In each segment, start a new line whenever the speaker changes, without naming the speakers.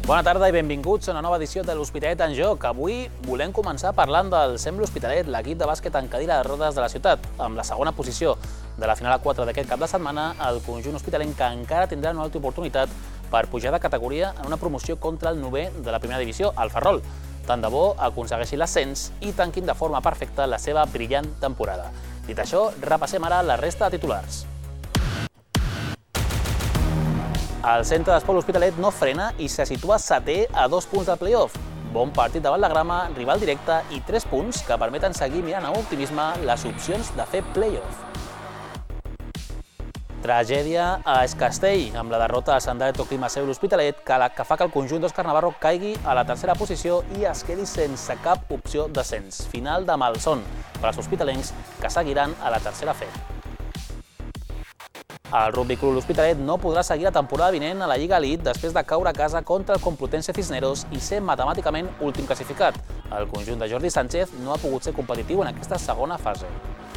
Bona tarda i benvinguts a una nova edició de l'Hospitalet en Joc. Avui volem començar parlant del Sembla Hospitalet, l'equip de bàsquet en cadira de rodes de la ciutat. Amb la segona posició de la final a 4 d'aquest cap de setmana, el conjunt hospitalenc que encara tindrà una altra oportunitat per pujar de categoria en una promoció contra el 9è de la primera divisió, el Ferrol. Tant de bo aconsegueixi l'ascens i tanquin de forma perfecta la seva brillant temporada. Dit això, repassem ara la resta de titulars. El centre d'esport L'Hospitalet no frena i se situa setè a 2 punts del play-off. Bon partit davant la Grama, rival directe i 3 punts que permeten seguir mirant amb optimisme les opcions de fer play-off. Tragèdia a Es Castell, amb la derrota del Sandalet Clima Seu L'Hospitalet, que fa que el conjunt d'Òscar Navarro caigui a la tercera posició i es quedi sense cap opció d'ascens. Final de malson per als hospitalencs que seguiran a la tercera fe. El Rugby Club L'Hospitalet no podrà seguir la temporada vinent a la Lliga Elite després de caure a casa contra el Complutense Cisneros i ser matemàticament últim classificat. El conjunt de Jordi Sánchez no ha pogut ser competitiu en aquesta segona fase.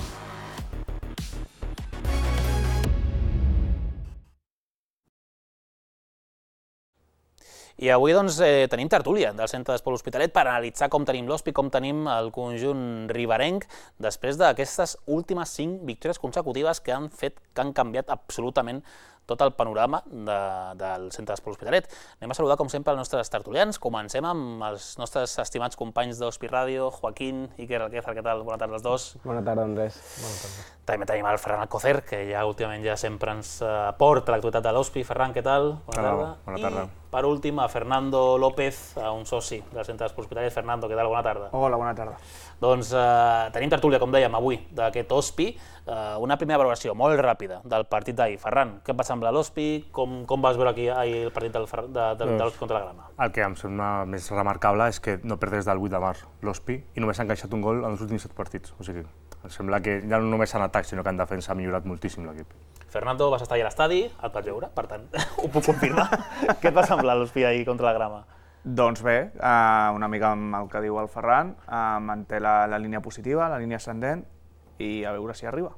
I avui tenim tertúlia del centre d'esport L'Hospitalet per analitzar com tenim l'Hospi, com tenim el conjunt riberenc després d'aquestes últimes 5 victòries consecutives que han canviat absolutament tot el panorama del centre d'esport L'Hospitalet. Anem a saludar, com sempre, els nostres tertulians. Comencem amb els nostres estimats companys d'Hospi Ràdio, Joaquín, Iker Alquézar, què tal? Bona tarda als dos.
Bona tarda, Andrés. Bona tarda.
També tenim el Ferran Alcocer, que ja últimament sempre ens aporta l'actualitat de l'Hospi. Ferran, què tal? Bona tarda.
Bona tarda.
I, per últim, a Fernando López, un soci del centre d'esport L'Hospitalet. Fernando, què tal? Bona tarda.
Hola, bona tarda.
Doncs tenim tertúlia, com dèiem, avui, d'aquest Hospi. Una primera valoració molt ràpida del partit d'ahir. Ferran, què et va semblar l'Hospi? Com vas veure aquí ahir el partit de l'Hospi contra la Grama?
El que em sembla més remarcable és que no perdés del 8 de març l'Hospi i només ha encaixat un gol en els últims 7 partits. O sigui, em sembla que ja no només en atac, sinó que en defensa ha millorat moltíssim l'equip.
Fernando, vas estar allà a l'estadi, et vas veure, per tant, ho puc confirmar. Què et va semblar l'Hospi ahir contra la Grama?
Doncs bé, una mica amb el que diu el Ferran, manté la línia positiva, la línia ascendent, i a veure si arriba.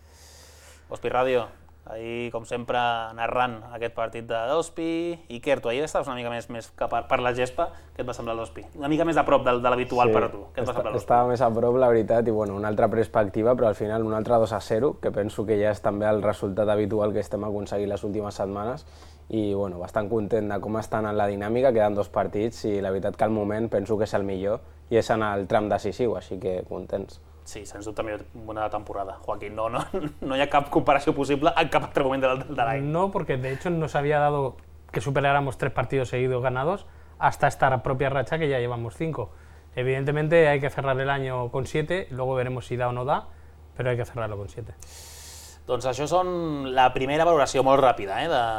Hospi Ràdio, ahir, com sempre, narrant aquest partit de l'Hospi. Iker, tu ahir estaves una mica més per la gespa. Què et va semblar l'Hospi? Una mica més a prop de l'habitual per a tu. Què et va semblar l'Hospi?
Estava més a prop, la veritat, i una altra perspectiva, però al final un altre 2-0, que penso que ja és també el resultat habitual que estem aconseguint les últimes setmanes, i bastant content de com estan en la dinàmica, queden 2 partits i la veritat que al moment penso que és el millor i és en el tram decisiu, així que contents.
Sí, sens dubte millor una temporada. Joaquín, no hi ha cap comparació possible en cap altre moment de l'any.
No, porque de hecho nos había dado que superáramos 3 partidos seguidos ganados hasta esta propia racha que ya llevamos 5. Evidentemente hay que cerrar el año con 7, luego veremos si da o no da, pero hay que cerrarlo con 7.
Doncs això són la primera valoració molt ràpida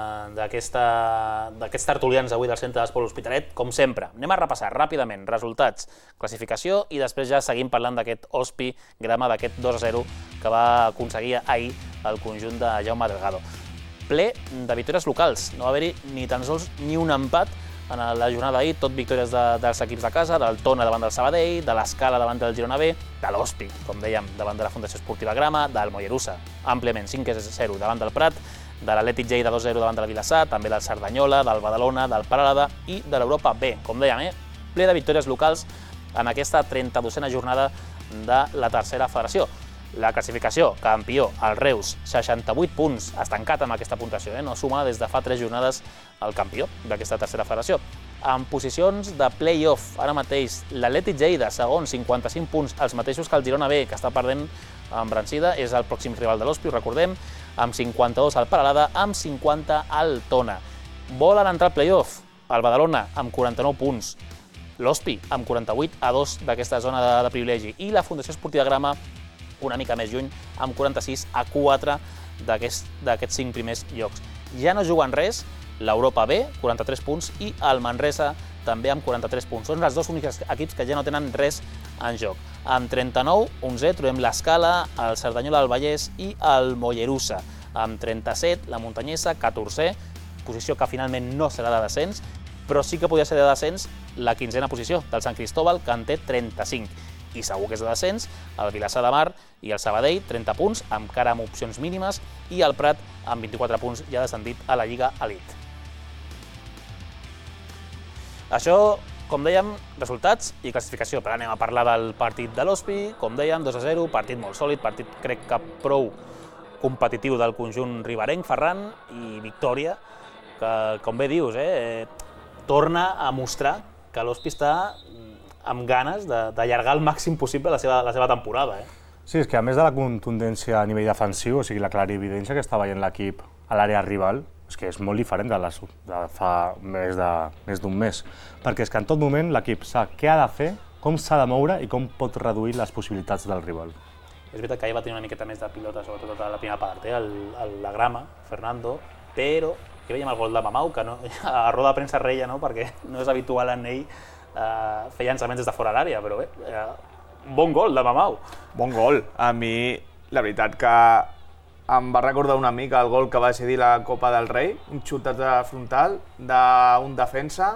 d'aquests tertulians avui del centre d'esport L'Hospitalet. Com sempre, anem a repassar ràpidament resultats, classificació i després ja seguim parlant d'aquest Hospi Grama, d'aquest 2-0 que va aconseguir ahir el conjunt de Jaume Delgado. Ple de victòries locals, no va haver-hi ni tan sols ni un empat en la jornada d'ahir, tot victòries dels equips de casa, del Tona davant del Sabadell, de l'Escala davant del Girona B, de l'Hospi, com dèiem, davant de la Fundació Esportiva Grama, del Mollerussa, àmpliament 5-0 davant del Prat, de l'Atlètic Lleida 2-0 davant de la Vilassar, també del Cerdanyola, del Badalona, del Peralada i de l'Europa B, com dèiem, ple de victòries locals en aquesta 32a jornada de la tercera federació. La classificació, campió, el Reus, 68 punts, estancat amb aquesta puntuació, no suma des de fa 3 jornades el campió d'aquesta tercera federació. En posicions de play-off, ara mateix, l'Atlètic Lleida, segon, 55 punts, els mateixos que el Girona B, que està perdent embrancida, és el pròxim rival de l'Hospi, ho recordem, amb 52 al Peralada, amb 50 al Tona. Volen entrar al play-off, el Badalona, amb 49 punts, l'Hospi, amb 48 a 2 d'aquesta zona de privilegi, i la Fundació Esportiva Grama, una mica més lluny, amb 46 a 4 d'aquests 5 primers llocs. Ja no juguen res, l'Europa B, 43 punts, i el Manresa, també amb 43 punts. Són els 2 únics equips que ja no tenen res en joc. Amb 39, 11, trobem l'Escala, el Cerdanyola del Vallès i el Mollerussa. Amb 37, la Muntanyesa, 14è, posició que finalment no serà de descens, però sí que podria ser de descens la 15a posició del Sant Cristóbal, que en té 35. I segur que és de descens, el Vilassar de Mar i el Sabadell, 30 punts, encara amb opcions mínimes, i el Prat, amb 24 punts, ja descendit a la Lliga Elite. Això, com dèiem, resultats i classificació. Però anem a parlar del partit de l'Hospi. Com dèiem, 2-0, partit molt sòlid, partit crec que prou competitiu del conjunt riberenc, Ferran, i victòria, que, com bé dius, torna a mostrar que l'Hospi està amb ganes d'allargar el màxim possible la seva temporada.
Sí, és que a més de la contundència a nivell defensiu, o sigui, la clarividència que està veient l'equip a l'àrea rival, és que és molt diferent de fa més d'un mes. Perquè és que en tot moment l'equip sap què ha de fer, com s'ha de moure i com pot reduir les possibilitats del rival.
És veritat que ahir va tenir una miqueta més de pilota, sobretot a la primera part, la grama, Fernando, però aquí veiem el gol de Mamau, que no, a roda de premsa reia, no? Perquè no és habitual en ell fer llançaments des de fora l'àrea, però bé, bon gol de Mamau.
Bon gol. A mi, la veritat que em va recordar una mica el gol que va decidir la Copa del Rei, un xutat de frontal d'un defensa,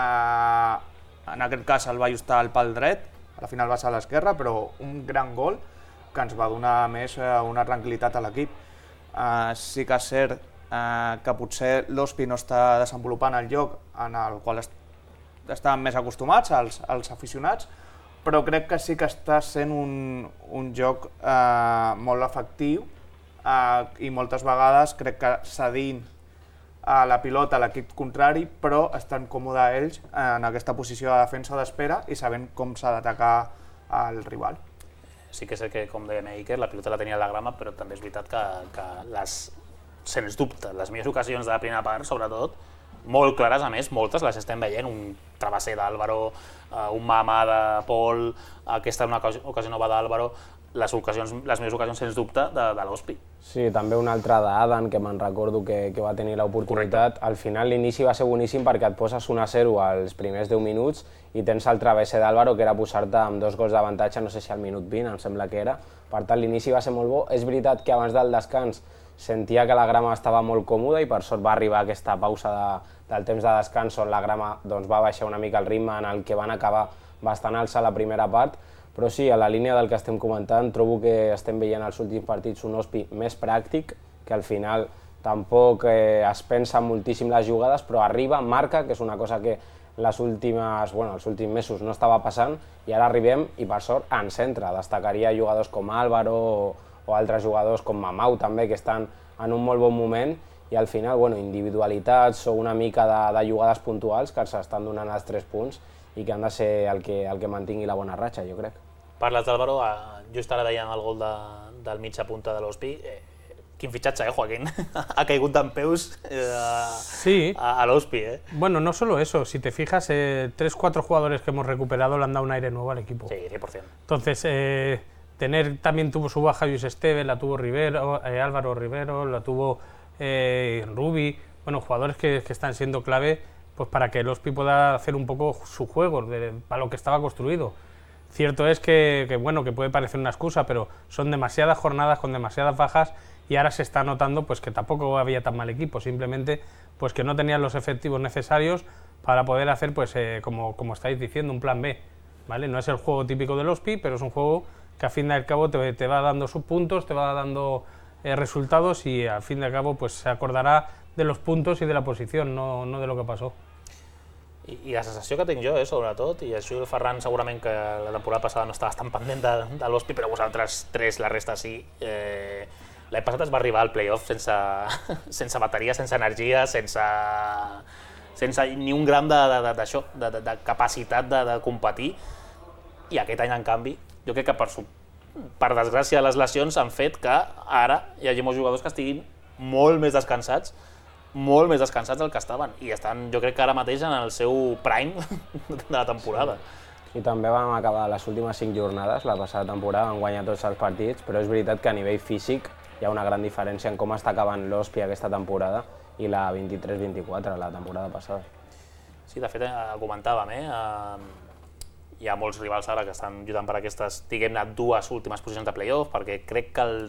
en aquest cas el va ajustar al pal dret, al final va ser a l'esquerra, però un gran gol que ens va donar més una tranquil·litat a l'equip. Sí que és cert que potser l'Hospi no està desenvolupant el joc en el qual estan més acostumats els aficionats, però crec que sí que està sent un joc molt efectiu i moltes vegades crec que cedint la pilota a l'equip contrari, però estan còmodes ells en aquesta posició de defensa d'espera i sabent com s'ha d'atacar el rival.
Sí que és que, com deia Iker, la pilota la tenia a la grama, però també és veritat que sens dubte, les millors ocasions de la primera part, sobretot, molt clares, a més, moltes les estem veient, un travesser d'Álvaro, un mamà de Pol, aquesta una ocasió nova d'Álvaro, les millors ocasions, sens dubte, de l'Hospi.
Sí, també una altra d'Adan, que me'n recordo que va tenir l'oportunitat. Al final l'inici va ser boníssim perquè et poses 1-0 als primers 10 minuts i tens el travesser d'Álvaro, que era posar-te amb 2 gols d'avantatge, no sé si al minut 20, em sembla que era. Per tant, l'inici va ser molt bo. És veritat que abans del descans sentia que la grama estava molt còmoda i per sort va arribar aquesta pausa del temps de descans on la grama va baixar una mica el ritme en el que van acabar bastant alça la primera part, però sí, a la línia del que estem comentant, trobo que estem veient els últims partits un Hospi més pràctic, que al final tampoc es pensa moltíssim les jugades, però arriba, marca, que és una cosa que els últims mesos no estava passant, i ara arribem i per sort ens entra. Destacaria jugadors com Álvaro o altres jugadors com Mamau també, que estan en un molt bon moment, i al final individualitats o una mica de jugades puntuals que s'estan donant els 3 punts i que han de ser el que mantingui la bona ratxa, jo crec.
Parles d'Álvaro, just ara deien el gol del mitja punta de l'Hospi. Quin fitxatge, Joaquín? Ha caigut d'empeus a l'Hospi,
Bueno, no solo eso, si te fijas, 3-4 jugadores que hemos recuperado le han dado un aire nuevo al equipo.
Sí, 100%.
Entonces, también tuvo su baja Luis Esteve, la tuvo Álvaro Rivero, la tuvo Rubi, bueno, jugadores que están siendo clave pues para que el Hospi pueda hacer un poco su juego, para lo que estaba construido. Cierto es que puede parecer una excusa, pero son demasiadas jornadas con demasiadas bajas y ahora se está notando pues que tampoco había tan mal equipo, simplemente pues que no tenían los efectivos necesarios para poder hacer, pues como estáis diciendo, un plan B, ¿vale? No es el juego típico del Hospi, pero es un juego que al fin y al cabo te va dando sus puntos, te va dando resultados y al fin y al cabo pues se acordará de los puntos i de la posició, no de lo que passó.
I la sensació que tinc jo, sobretot, i això el Ferran segurament que la temporada passada no estaves tan pendent de l'Hospi, però vosaltres tres, la resta sí. L'any passat es va arribar al play-off sense bateria, sense energia, sense ni un gram de capacitat de competir, i aquest any, en canvi, jo crec que per desgràcia les lesions han fet que ara hi hagi molts jugadors que estiguin molt més descansats del que estaven, i estan, jo crec que ara mateix en el seu prime de la temporada.
Sí. I també vam acabar les últimes 5 jornades, la passada temporada, vam guanyar tots els partits, però és veritat que a nivell físic hi ha una gran diferència en com està acabant l'Hospi aquesta temporada i la 23-24, la temporada passada.
Sí, de fet, comentàvem, hi ha molts rivals ara que estan lluitant per aquestes, diguem-ne, 2 últimes posicions de play-off, perquè crec que el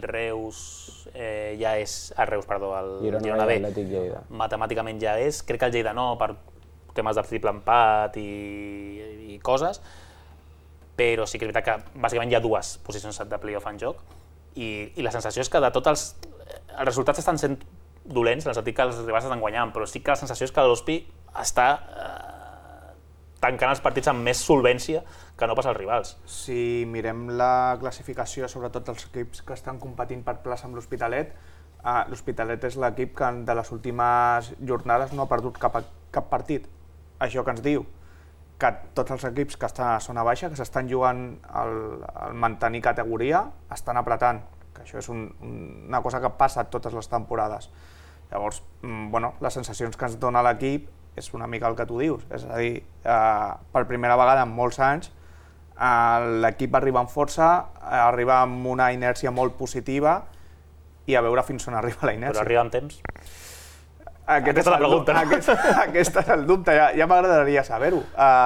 Girona B, matemàticament ja és, crec que el Lleida no, per temes de triple empat i coses, però sí que és veritat que bàsicament hi ha 2 posicions de play-off en joc, i la sensació és que de tots els resultats estan sent dolents, en el sentit que els rivals estan guanyant, però sí que la sensació és que l'Hospi està tancant els partits amb més solvència que no pas els rivals.
Si mirem la classificació, sobretot els equips que estan competint per plaça amb l'Hospitalet, l'Hospitalet és l'equip que de les últimes jornades no ha perdut cap partit. Això que ens diu que tots els equips que estan a zona baixa, que s'estan jugant al mantenir categoria, estan apretant, que això és una cosa que passa totes les temporades. Llavors, les sensacions que ens dona l'equip és una mica el que tu dius, és a dir, per primera vegada en molts anys l'equip arriba amb força, arriba amb una inèrcia molt positiva i a veure fins on arriba la inèrcia.
Però arriba amb temps?
Aquesta és la pregunta. Aquest és el dubte, ja m'agradaria saber-ho.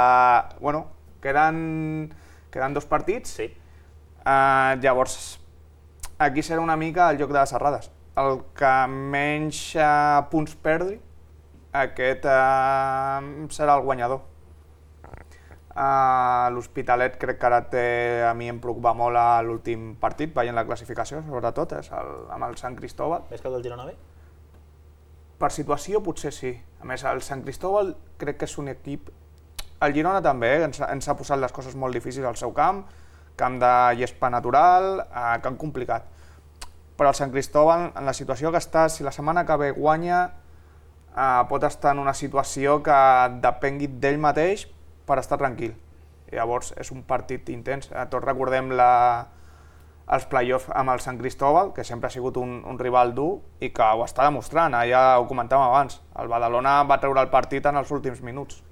Queden 2 partits,
sí.
Llavors aquí serà una mica el joc de les errades. El que menys punts perdi, aquest serà el guanyador. L'Hospitalet crec que ara a mi em preocupa molt l'últim partit, veient la classificació, sobretot, és amb el Sant Cristóbal.
Més que el del Girona B?
Per situació potser sí. A més, el Sant Cristóbal crec que és un equip... El Girona també, ens ha posat les coses molt difícils al seu camp de gespa natural, camp complicat. Però el Sant Cristóbal, en la situació que està, si la setmana que ve guanya, pot estar en una situació que depengui d'ell mateix per estar tranquil. Llavors és un partit intens. Tots recordem els play-offs amb el Sant Cristóbal, que sempre ha sigut un rival dur i que ho està demostrant, ja ho comentàvem abans. El Badalona va treure el partit en els últims minuts.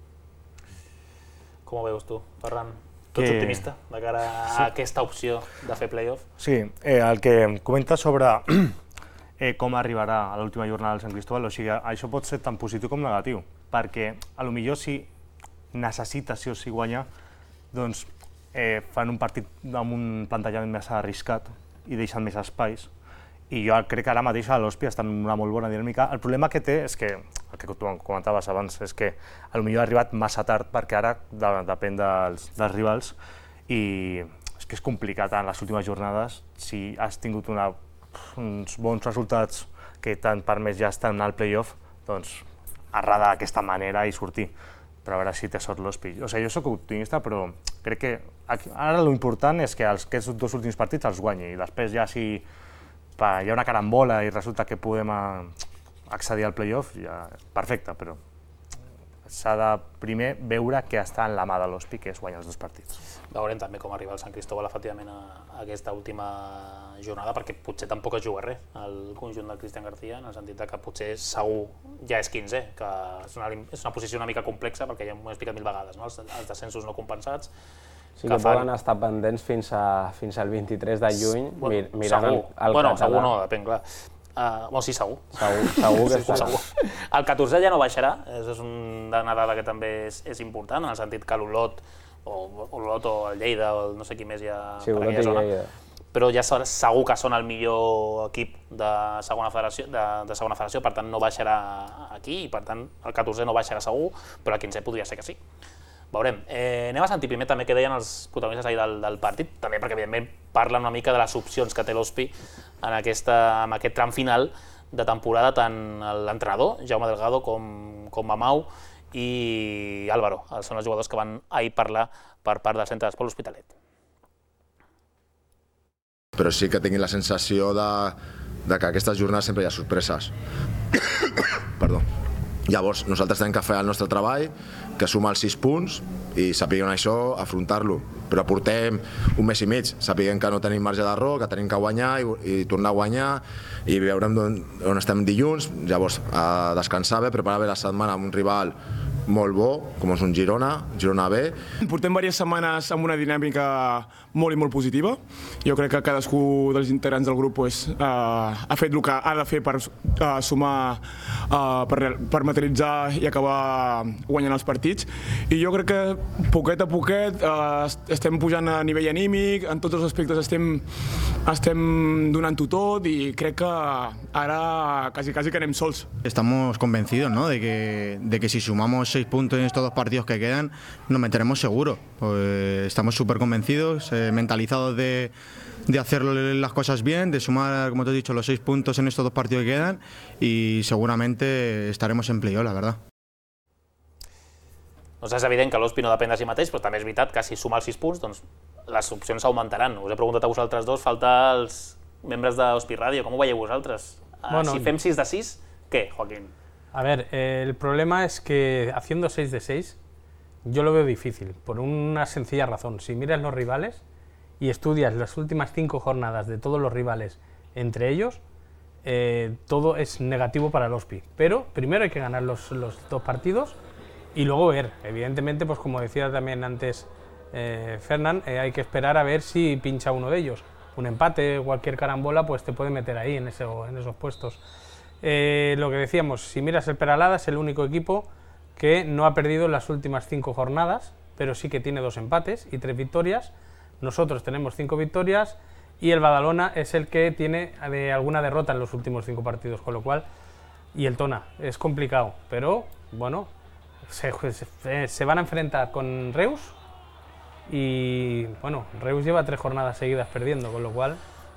Com ho veus tu, Ferran? Tu ets optimista de cara a aquesta opció de fer play-off?
Sí, el que comenta sobre com arribarà a l'última jornada del Sant Cristóbal, o sigui, això pot ser tant positiu com negatiu, perquè potser si necessita sí o sí guanyar, doncs fan un partit amb un plantejament més arriscat i deixen més espais. I jo crec que ara mateix a l'Hospi està en una molt bona dinàmica. El problema que té és que, el que tu comentaves abans, és que potser ha arribat massa tard perquè ara depèn dels rivals i és que és complicat en les últimes jornades si has tingut uns bons resultats que t'han permès ja estar en el play-off, doncs arradar d'aquesta manera i sortir. Però a veure si té sort l'Hospi. O sigui, jo soc optimista, però crec que ara l'important és que aquests 2 últims partits els guanyi i després ja si hi ha una carambola i resulta que podem accedir al play-off, ja perfecte, però s'ha de primer veure què està en la mà de l'Hospi, que és guanyar els 2 partits.
Veurem també com arriba el Sant Cristóbal efectivament a aquesta última jornada, perquè potser tampoc es juga res al conjunt del Cristian García, en el sentit que potser segur ja és 15, que és una posició una mica complexa, perquè ja ho hem explicat 1000 vegades, no? Els descensos no compensats.
Sí que poden estar pendents fins al 23 de juny, mirant el català.
Bueno, segur no, depèn, clar. Sí, segur.
Segur que estarà.
El 14 ja no baixarà, és una dada que també és important, en el sentit que l'Olot o el Lleida o no sé qui més hi ha per aquella zona, però ja segur que són el millor equip de segona federació, per tant no baixarà aquí i per tant el 14 no baixarà segur, però el 15 podria ser que sí. Veurem. Anem a sentir primer també què deien els protagonistes ahir del partit, també perquè evidentment parlen una mica de les opcions que té l'Hospi en aquest tram final de temporada, tant l'entrenador, Jaume Delgado, com Mamau i Álvaro. Són els jugadors que van ahir parlar per part del centre d'esport L'Hospitalet.
Però sí que tinc la sensació de que aquestes jornades sempre hi ha sorpreses. Perdó. Llavors, nosaltres tenim que fer el nostre treball, que suma els 6 punts i sapiguem això, afrontar-lo. Però portem un mes i mig, sapiguem que no tenim marge d'error, que tenim que guanyar i tornar a guanyar i veurem on estem dilluns. Llavors, a descansar bé, preparar bé la setmana amb un rival molt bo, com és un Girona B.
Portem diverses setmanes amb una dinàmica molt i molt positiva. Jo crec que cadascú dels integrants del grup ha fet el que ha de fer per sumar, per materialitzar i acabar guanyant els partits. I jo crec que poquet a poquet estem pujant a nivell anímic, en tots els aspectes estem donant-ho tot i crec que ara quasi que anem sols.
Estamos convencidos, ¿no?, de que si sumamos 6 puntos en estos 2 partidos que quedan, nos meteremos seguro. Pues estamos súper convencidos, mentalizados de hacer las cosas bien, de sumar, como te he dicho, los 6 puntos en estos 2 partidos que quedan y seguramente estaremos en playoff, la verdad.
Doncs és evident que l'Hospi no depèn de si mateix, però també és veritat que si suma els 6 punts, doncs les opcions s'augmentaran. Us he preguntat a vosaltres dos, falta els membres d'Hospi Ràdio, com ho veieu vosaltres?
Bueno,
si fem 6 de 6, què, Joaquín?
A ver, el problema es que haciendo 6 de 6, yo lo veo difícil, por una sencilla razón. Si miras los rivales y estudias las últimas 5 jornadas de todos los rivales entre ellos, todo es negativo para el Hospi. Pero primero hay que ganar los 2 partidos y luego ver. Evidentemente, pues como decía también antes Fernán, hay que esperar a ver si pincha uno de ellos. Un empate, cualquier carambola, pues te puede meter ahí en esos puestos. Lo que decíamos, si miras el Peralada, es el único equipo que no ha perdido en las últimas 5 jornadas, pero sí que tiene 2 empates y 3 victorias. Nosotros tenemos 5 victorias y el Badalona es el que tiene alguna derrota en los últimos 5 partidos, con lo cual, y el Tona, es complicado, pero bueno, se van a enfrentar con Reus y bueno, Reus lleva 3 jornadas seguidas perdiendo, con lo cual,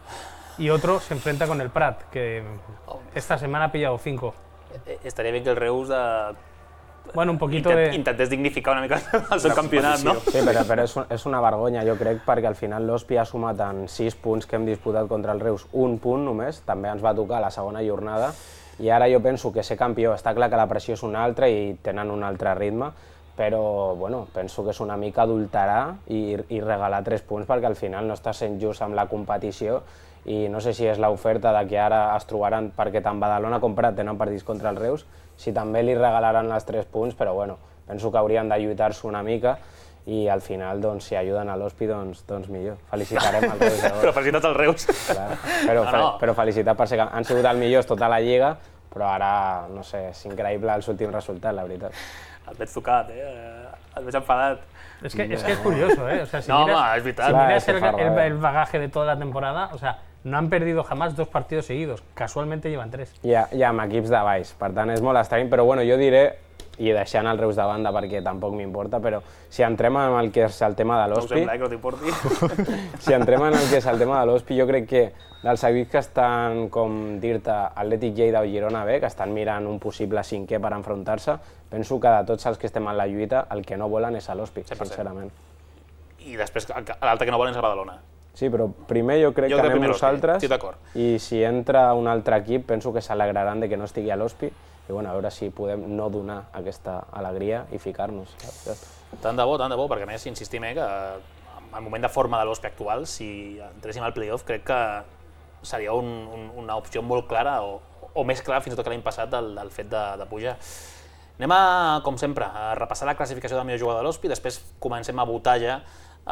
y otro se enfrenta con el Prat, que esta semana ha pillado 5.
Estaria bé que el Reus
bueno, un poquito
intentés dignificar una mica el seu campionat, no?
Sí, però és una vergonya, jo crec, perquè al final l'Hospi ha sumat en 6 punts que hem disputat contra el Reus, un punt només, també ens va tocar la segona jornada, i ara jo penso que ser campió, està clar que la pressió és una altra i tenen un altre ritme, però bueno, penso que és una mica adulterar i regalar 3 punts perquè al final no està sent just amb la competició i no sé si és l'oferta de que ara es trobaran, perquè tant Badalona com Prat tenen partits contra el Reus, si també li regalaran els 3 punts, però bueno, penso que haurien de lluitar-se una mica i al final, doncs, si ajuden a l'Hospi, doncs millor. Felicitarem al Reus.
Però felicitats al Reus.
Però felicitats per ser que han sigut els millors tota la Lliga, però ara, no sé, és increïble els últims resultats, la veritat.
Et veig tocat, et veig enfadat.
Es que es curioso, ¿eh? O sea, si
no,
miras,
es vital.
Si miras el bagaje de toda la temporada, o sea, no han perdido jamás 2 partidos seguidos, casualmente llevan 3.
Ja amb equips de baix, per tant és molt estrany, però bueno, jo diré, i deixant el Reus de banda perquè tampoc m'importa, però si entrem en el que és el tema de l'Hospi...
No sembla que no t'importi.
Si entrem en el que és el tema de l'Hospi, jo crec que dels equips que estan, com dir-te, Atlètic Lleida o Girona B, que estan mirant un possible 5è per enfrontar-se, penso que de tots els que estem en la lluita, el que no volen és a l'Hospi, sincerament.
I després l'altre que no volen és el Badalona.
Sí, però primer jo crec que anem nosaltres
i
si entra un altre equip penso que s'alegraran de que no estigui a l'Hospi i bueno, a veure si podem no donar aquesta alegria i ficar-nos.
Tant de bo, perquè a més insistim que al moment de forma de l'Hospi actual, si entréssim al playoff, crec que seria una opció molt clara o més clara fins i tot que l'any passat del fet de pujar. Anem com sempre, a repassar la classificació del millor jugador de l'Hospi, després comencem a votar ja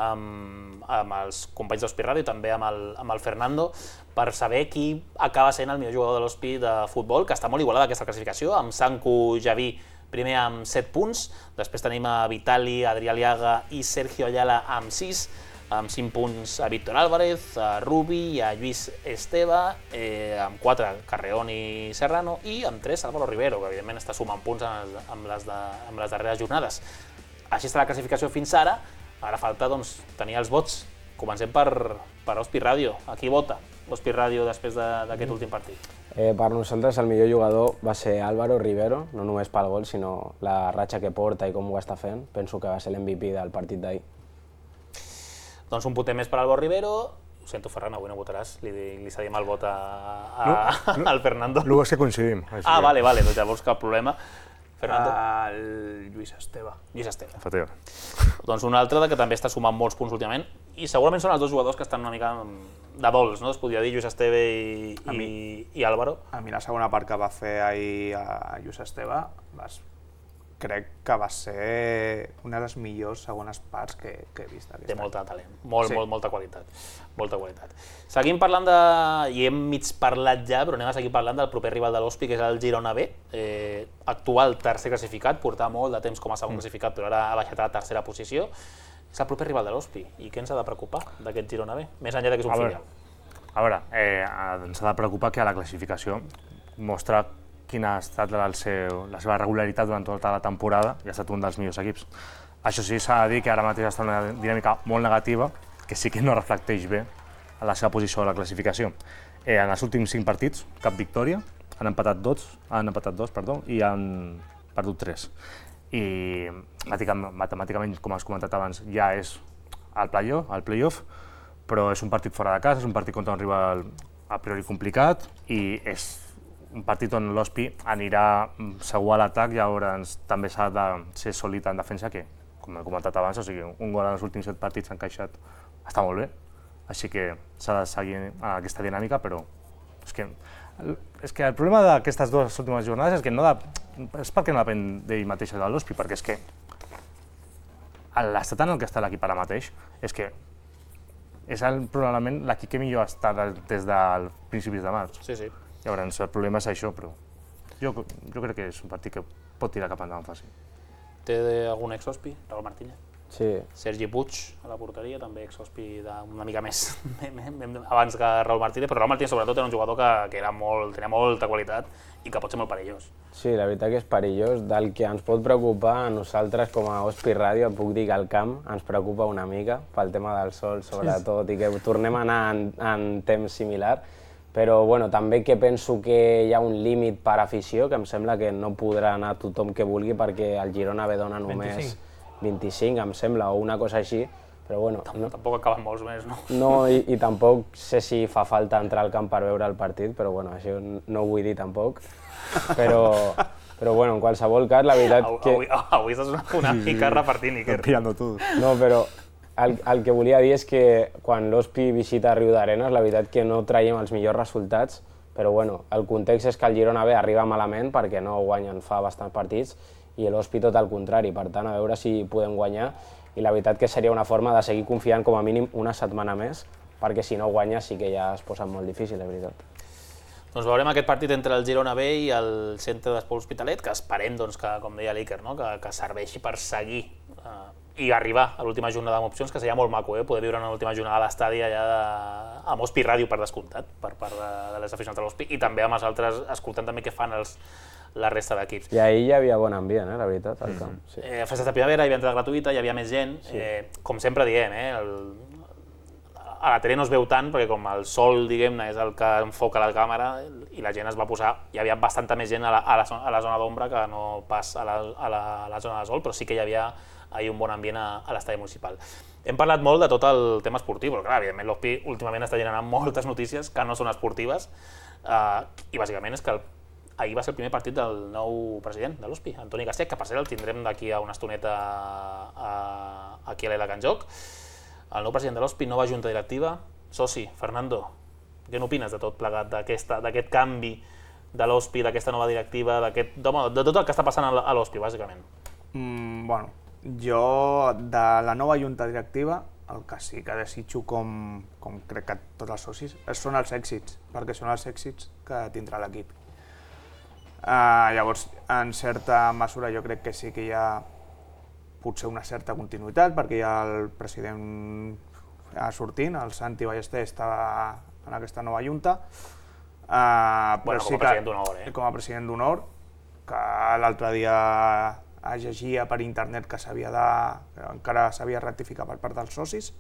amb els companys d'Hospi Ràdio i també amb el Fernando per saber qui acaba sent el millor jugador de l'Hospi de futbol, que està molt igualada aquesta classificació, amb Sanku Javí primer amb 7 punts, després tenim a Vitali, Adrià Aliaga i Sergio Ayala amb 6, amb 5 punts a Víctor Álvarez, a Rubi i a Lluís Esteve, amb 4 Carreón i Serrano i amb 3 Álvaro Rivero, que evidentment està sumant punts amb les darreres jornades. Així està la classificació fins ara. Ara falta tenir els vots. Comencem per Hospi Ràdio. A qui vota Hospi Ràdio després d'aquest últim partit?
Per nosaltres el millor jugador va ser Álvaro Rivero, no només pel gol, sinó la ratxa que porta i com ho està fent. Penso que va ser l'MVP del partit d'ahir.
Doncs un puntet més per Álvaro Rivero. Ho sento, Ferran, avui no votaràs. Li cedim el vot al Fernando.
L'ho és que coincidim.
Vale, doncs llavors cap problema. Fernando?
El Lluís Esteve.
Lluís Esteve.
Efectivament.
Doncs un altre que també està sumant molts punts últimament i segurament són els 2 jugadors que estan una mica de dols, no? Es podria dir Lluís Esteve i Álvaro.
A mi la segona part que va fer ahir a Lluís Esteve crec que va ser una de les millors segones parts que he vist.
Té molt de talent, molta qualitat. Seguim parlant i hem mig parlat ja, però anem a seguir parlant del proper rival de l'Hospi, que és el Girona B, actual tercer classificat, portava molt de temps com a segon classificat, però ara ha baixat a la tercera posició. És el proper rival de l'Hospi, i què ens ha de preocupar d'aquest Girona B, més enllà que és un filial?
A veure, ens ha de preocupar que a la classificació mostra quina ha estat la seva regularitat durant tota la temporada i ha estat un dels millors equips. Això sí, s'ha de dir que ara mateix està en una dinàmica molt negativa, que sí que no reflecteix bé a la seva posició a la classificació. En els últims 5 partits, cap victòria, han empatat 2 i han perdut 3. I matemàticament, com has comentat abans, ja és al playoff, però és un partit fora de casa, és un partit contra un rival a priori complicat i és un partit on l'Hospi anirà segur a l'atac i llavors també s'ha de ser sòlid en defensa, que, com he comentat abans, o sigui, un gol en els últims 7 partits s'ha encaixat, està molt bé, així que s'ha de seguir aquesta dinàmica, però és que el problema d'aquestes 2 últimes jornades és que és perquè no depèn d'ell mateix de l'Hospi, perquè és que l'estat en el que està l'equip ara mateix és que és probablement l'equip que millor està des dels principis de març.
Sí.
Llavors, el problema és això, però jo crec que és un partit que pot tirar cap endavant fàcil.
Té algun ex-Hospi, Raúl Martínez?
Sí.
Sergi Puig a la porteria, també ex-Hospi una mica més abans que Raúl Martínez, però Raúl Martínez sobretot era un jugador que tenia molta qualitat i que pot ser molt perillós.
Sí, la veritat que és perillós. Del que ens pot preocupar a nosaltres com a Hospi Ràdio, et puc dir que el camp ens preocupa una mica pel tema del sol, sobretot, i que tornem a anar en temps similar. Però bueno, també que penso que hi ha un límit per afició, que em sembla que no podrà anar tothom que vulgui perquè el Girona ve dona només 25, em sembla, o una cosa així. Però bueno,
tampoc acaben molts més, no?
No, i tampoc sé si fa falta entrar al camp per veure el partit, però bueno, això no ho vull dir tampoc. Però bueno, en qualsevol cas, la veritat que...
Avui estàs una mica repartint, Iker.
Pillando tu.
No, però el que volia dir és que quan l'Hospi visita Riudarenes, la veritat que no traiem els millors resultats, però bueno, el context és que el Girona B arriba malament perquè no guanyen fa bastants partits i l'Hospi tot el contrari, per tant, a veure si podem guanyar i la veritat que seria una forma de seguir confiant com a mínim una setmana més, perquè si no guanya sí que ja es posa molt difícil, la veritat.
Doncs veurem aquest partit entre el Girona B i el Centre d'Esport L'Hospitalet, que esperem, doncs, que, com deia l'Iker, no? que serveixi per seguir i arribar a l'última jornada amb opcions, que seria molt maco, poder viure una última jornada a l'estadi allà amb Hospi Ràdio per descomptat, per part de les aficions de l'Hospi, i també amb els altres, escoltant també què fan la resta d'equips.
I ahir hi havia bon ambient, la veritat, al camp. Sí.
Festes de primavera, hi havia entrada gratuïta, hi havia més gent, com sempre diem, a la tele no es veu tant, perquè com el sol, diguem-ne, és el que enfoca la càmera i la gent es va posar, hi havia bastanta més gent a la zona d'ombra que no pas a la zona de sol, però sí que hi havia ahir un bon ambient a l'estadi municipal. Hem parlat molt de tot el tema esportiu, però clar, evidentment l'Hospi últimament està generant moltes notícies que no són esportives i bàsicament és que ahir va ser el primer partit del nou president de l'Hospi, Antoni García, que per cert el tindrem d'aquí a una estoneta aquí a l'Ela Can Joc. El nou president de l'Hospi, nova junta directiva. Soci, Fernando, què n'opines de tot plegat, d'aquest canvi de l'Hospi, d'aquesta nova directiva, de tot el que està passant a l'Hospi, bàsicament?
Bueno, jo de la nova junta directiva el que sí que desitjo, com crec que tots els socis, són els èxits, perquè són els èxits que tindrà l'equip. Llavors, en certa mesura jo crec que sí que hi ha potser una certa continuïtat, perquè ja el president sortint, el Santi Ballester, estava en aquesta nova junta.
Bueno, com a president d'honor,
Com a president d'honor, que l'altre dia es llegia per internet que encara s'havia de ratificar per part dels socis.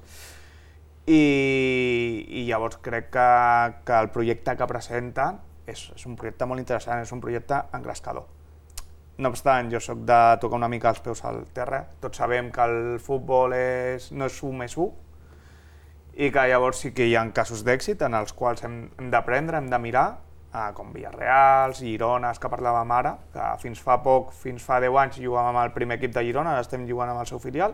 I llavors crec que el projecte que presenta és un projecte molt interessant, és un projecte engrescador. No obstant, jo soc de tocar una mica els peus al terra. Tots sabem que el futbol no és 1 més 1 i que llavors sí que hi ha casos d'èxit en els quals hem d'aprendre, hem de mirar, com Villarreal, Girona, que parlàvem ara, que fins fa 10 anys jugàvem amb el primer equip de Girona, ara estem jugant amb el seu filial.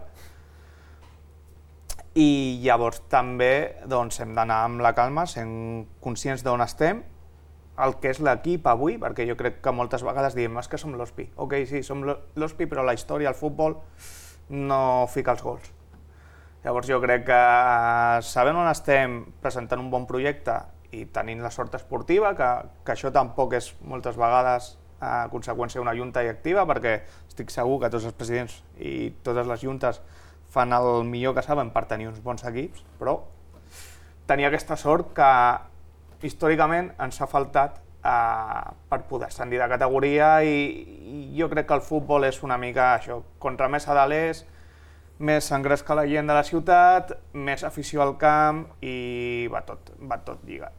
I llavors també hem d'anar amb la calma, sent conscients d'on estem, el que és l'equip avui, perquè jo crec que moltes vegades diem que som l'Hospi. Ok, sí, som l'Hospi, però la història, el futbol, no fica els gols. Llavors jo crec que sabent on estem, presentant un bon projecte i tenint la sort esportiva, que això tampoc és moltes vegades a conseqüència d'una junta directiva, perquè estic segur que tots els presidents i totes les juntes fan el millor que saben per tenir uns bons equips, però tenir aquesta sort que històricament ens ha faltat per poder ascendir de categoria i jo crec que el futbol és una mica això, contra més adalers, més s'engresca la gent de la ciutat, més afició al camp i va tot lligat.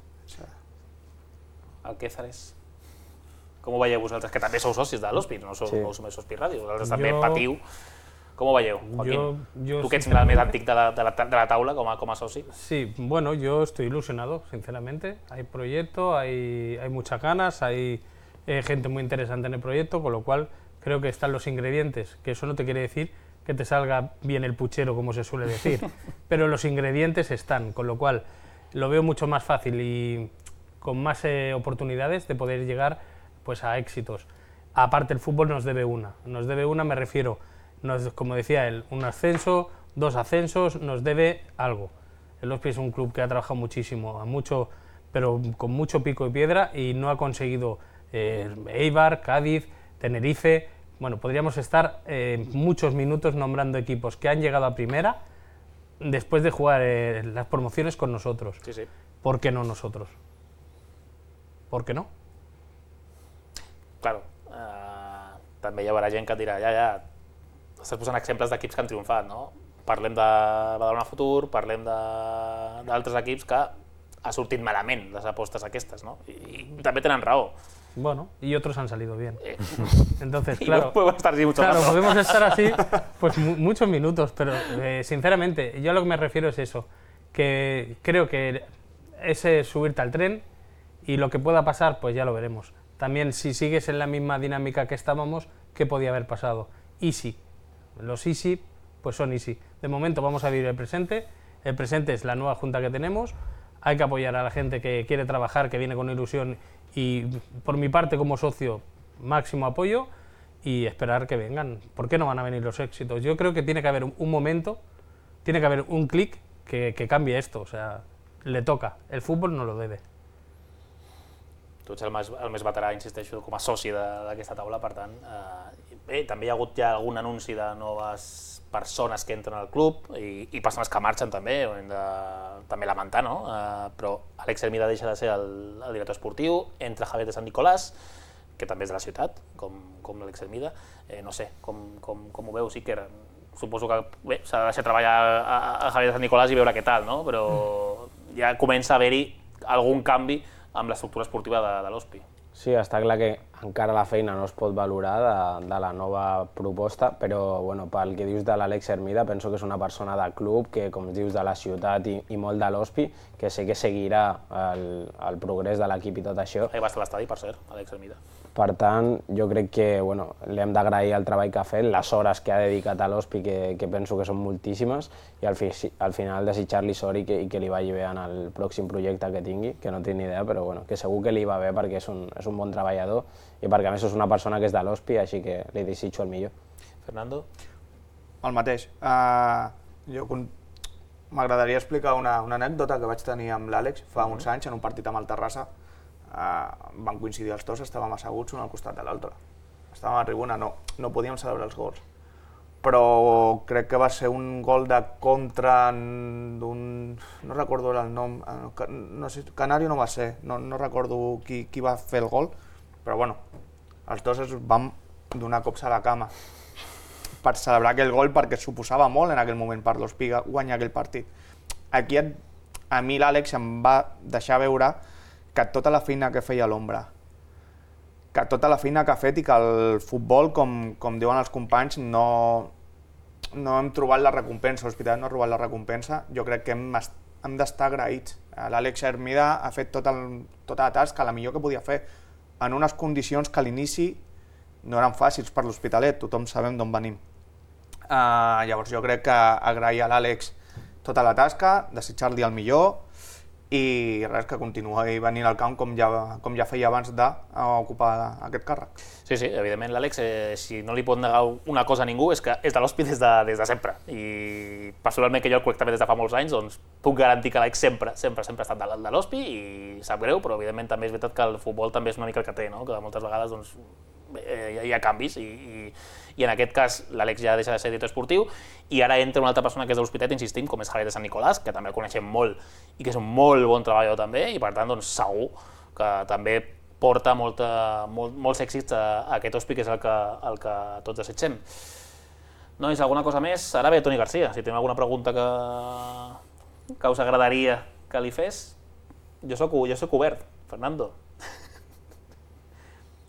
El Quézares, com ho veieu vosaltres? Que també sou socis de l'Hospi, no sou només Hospi Ràdio, vosaltres també patiu Com ho veieu, Joaquín?
Yo
Tu que ets el més antic de la taula com a soci.
Sí, bueno, yo estoy ilusionado, sinceramente. Hay proyecto, hay muchas ganas, hay gente muy interesante en el proyecto, con lo cual creo que están los ingredientes, que eso no te quiere decir que te salga bien el puchero, como se suele decir, pero los ingredientes están, con lo cual lo veo mucho más fácil y con más oportunidades de poder llegar pues, a éxitos. Aparte, el fútbol nos debe una, me refiero, como decía él, un ascenso, 2 ascensos, nos debe algo. El Ospi es un club que ha trabajado muchísimo, pero con mucho pico y piedra y no ha conseguido Eibar, Cádiz, Tenerife. Bueno, podríamos estar muchos minutos nombrando equipos que han llegado a primera después de jugar las promociones con nosotros.
Sí, sí.
¿Por qué no nosotros? ¿Por qué no?
Claro, també hi haurà gent que et dirà ja, estàs posant exemples d'equips que han triomfat, no? Parlem de Badalona Futur, parlem d'altres equips que ha sortit malament les apostes aquestes, no? I també tenen raó.
Bueno, y otros han salido bien. Entonces, claro,
podemos estar así mucho rato.
Podemos estar así pues muchos minutos, pero sinceramente, yo a lo que me refiero es eso, que creo que es subirte al tren y lo que pueda pasar, pues ya lo veremos. También, si sigues en la misma dinámica que estábamos, ¿qué podía haber pasado? Easy. Los easy, pues son easy. De momento vamos a vivir el presente es la nueva junta que tenemos, hay que apoyar a la gente que quiere trabajar, que viene con ilusión y por mi parte como socio, máximo apoyo y esperar que vengan. ¿Por qué no van a venir los éxitos? Yo creo que tiene que haber un momento, tiene que haber un clic que cambie esto, o sea, le toca, el fútbol no lo debe.
Tu ets el més veterà, insisteixo, com a soci d'aquesta taula, per tant, bé, també hi ha hagut ja algun anunci de noves persones que entren al club i persones que marxen també, ho hem de també lamentar, no? Però Àlex Hermida deixa de ser el director esportiu, entra Javier de Sant Nicolàs, que també és de la ciutat, com l'Àlex Hermida. No sé, com ho veus, Iker? Suposo que bé, s'ha de deixar treballar a Javier de Sant Nicolàs i veure què tal, no? Però ja comença a haver-hi algun canvi amb l'estructura esportiva de l'Ospi.
Sí, està clar que encara la feina no es pot valorar de la nova proposta, però bueno, pel que dius de l'Àlex Hermida, penso que és una persona de club, que com dius de la ciutat i molt de l'Ospi, que sé que seguirà el progrés de l'equip i tot això.
Va estar a l'estadi, per cert, Àlex Hermida.
Per tant, jo crec que bueno, li hem d'agrair el treball que ha fet, les hores que ha dedicat a l'Ospi, que penso que són moltíssimes, i al final desitjar-li sort i que li vagi bé en el pròxim projecte que tingui, que no tinc ni idea, però bueno, que segur que li va bé perquè és un bon treballador i perquè a més és una persona que és de l'Ospi, així que li desitjo el millor.
Fernando?
El mateix. M'agradaria explicar una anècdota que vaig tenir amb l'Àlex fa uns anys en un partit amb el Terrassa. Van coincidir els dos, estàvem asseguts un al costat de l'altre. Estàvem a la tribuna, no podíem celebrar els gols. Però crec que va ser un gol de contra d'un... no recordo el nom, no sé, Canario no va ser, no recordo qui va fer el gol, però bueno, els dos es vam donar cops a la cama per celebrar aquell gol perquè suposava molt en aquell moment per l'Ospi guanyar aquell partit. Aquí a mi l'Àlex em va deixar veure que tota la feina que feia a l'ombra, que tota la feina que ha fet i que el futbol, com diuen els companys, no hem trobat la recompensa, l'Hospitalet no ha trobat la recompensa, jo crec que hem d'estar agraïts. L'Àlex Hermida ha fet tota la tasca, la millor que podia fer, en unes condicions que a l'inici no eren fàcils per l'Hospitalet, tothom sabem d'on venim. Llavors jo crec que agrair a l'Àlex tota la tasca, desitjar-li el millor, i res, que continuï venint al camp com ja feia abans d'ocupar aquest càrrec.
Sí, evidentment l'Àlex, si no li pot negar una cosa a ningú, és que és de l'Ospi des de sempre. I personalment, que jo el conec també des de fa molts anys, doncs puc garantir que l'Àlex sempre ha estat de l'Ospi i sap greu, però evidentment també és veritat que el futbol també és una mica el que té, no? Que moltes vegades doncs, hi ha canvis i en aquest cas l'Àlex ja deixa de ser director esportiu i ara entra una altra persona que és de l'Hospitalet, insistim, com és Javier de Sant Nicolàs, que també el coneixem molt i que és un molt bon treballador també i per tant doncs, segur que també porta molts èxits a aquest Ospi, que és el que tots desitgem. Nois, alguna cosa més? Ara ve Toni Garcia, si teniu alguna pregunta que us agradaria que li fes, jo soc obert. Fernando.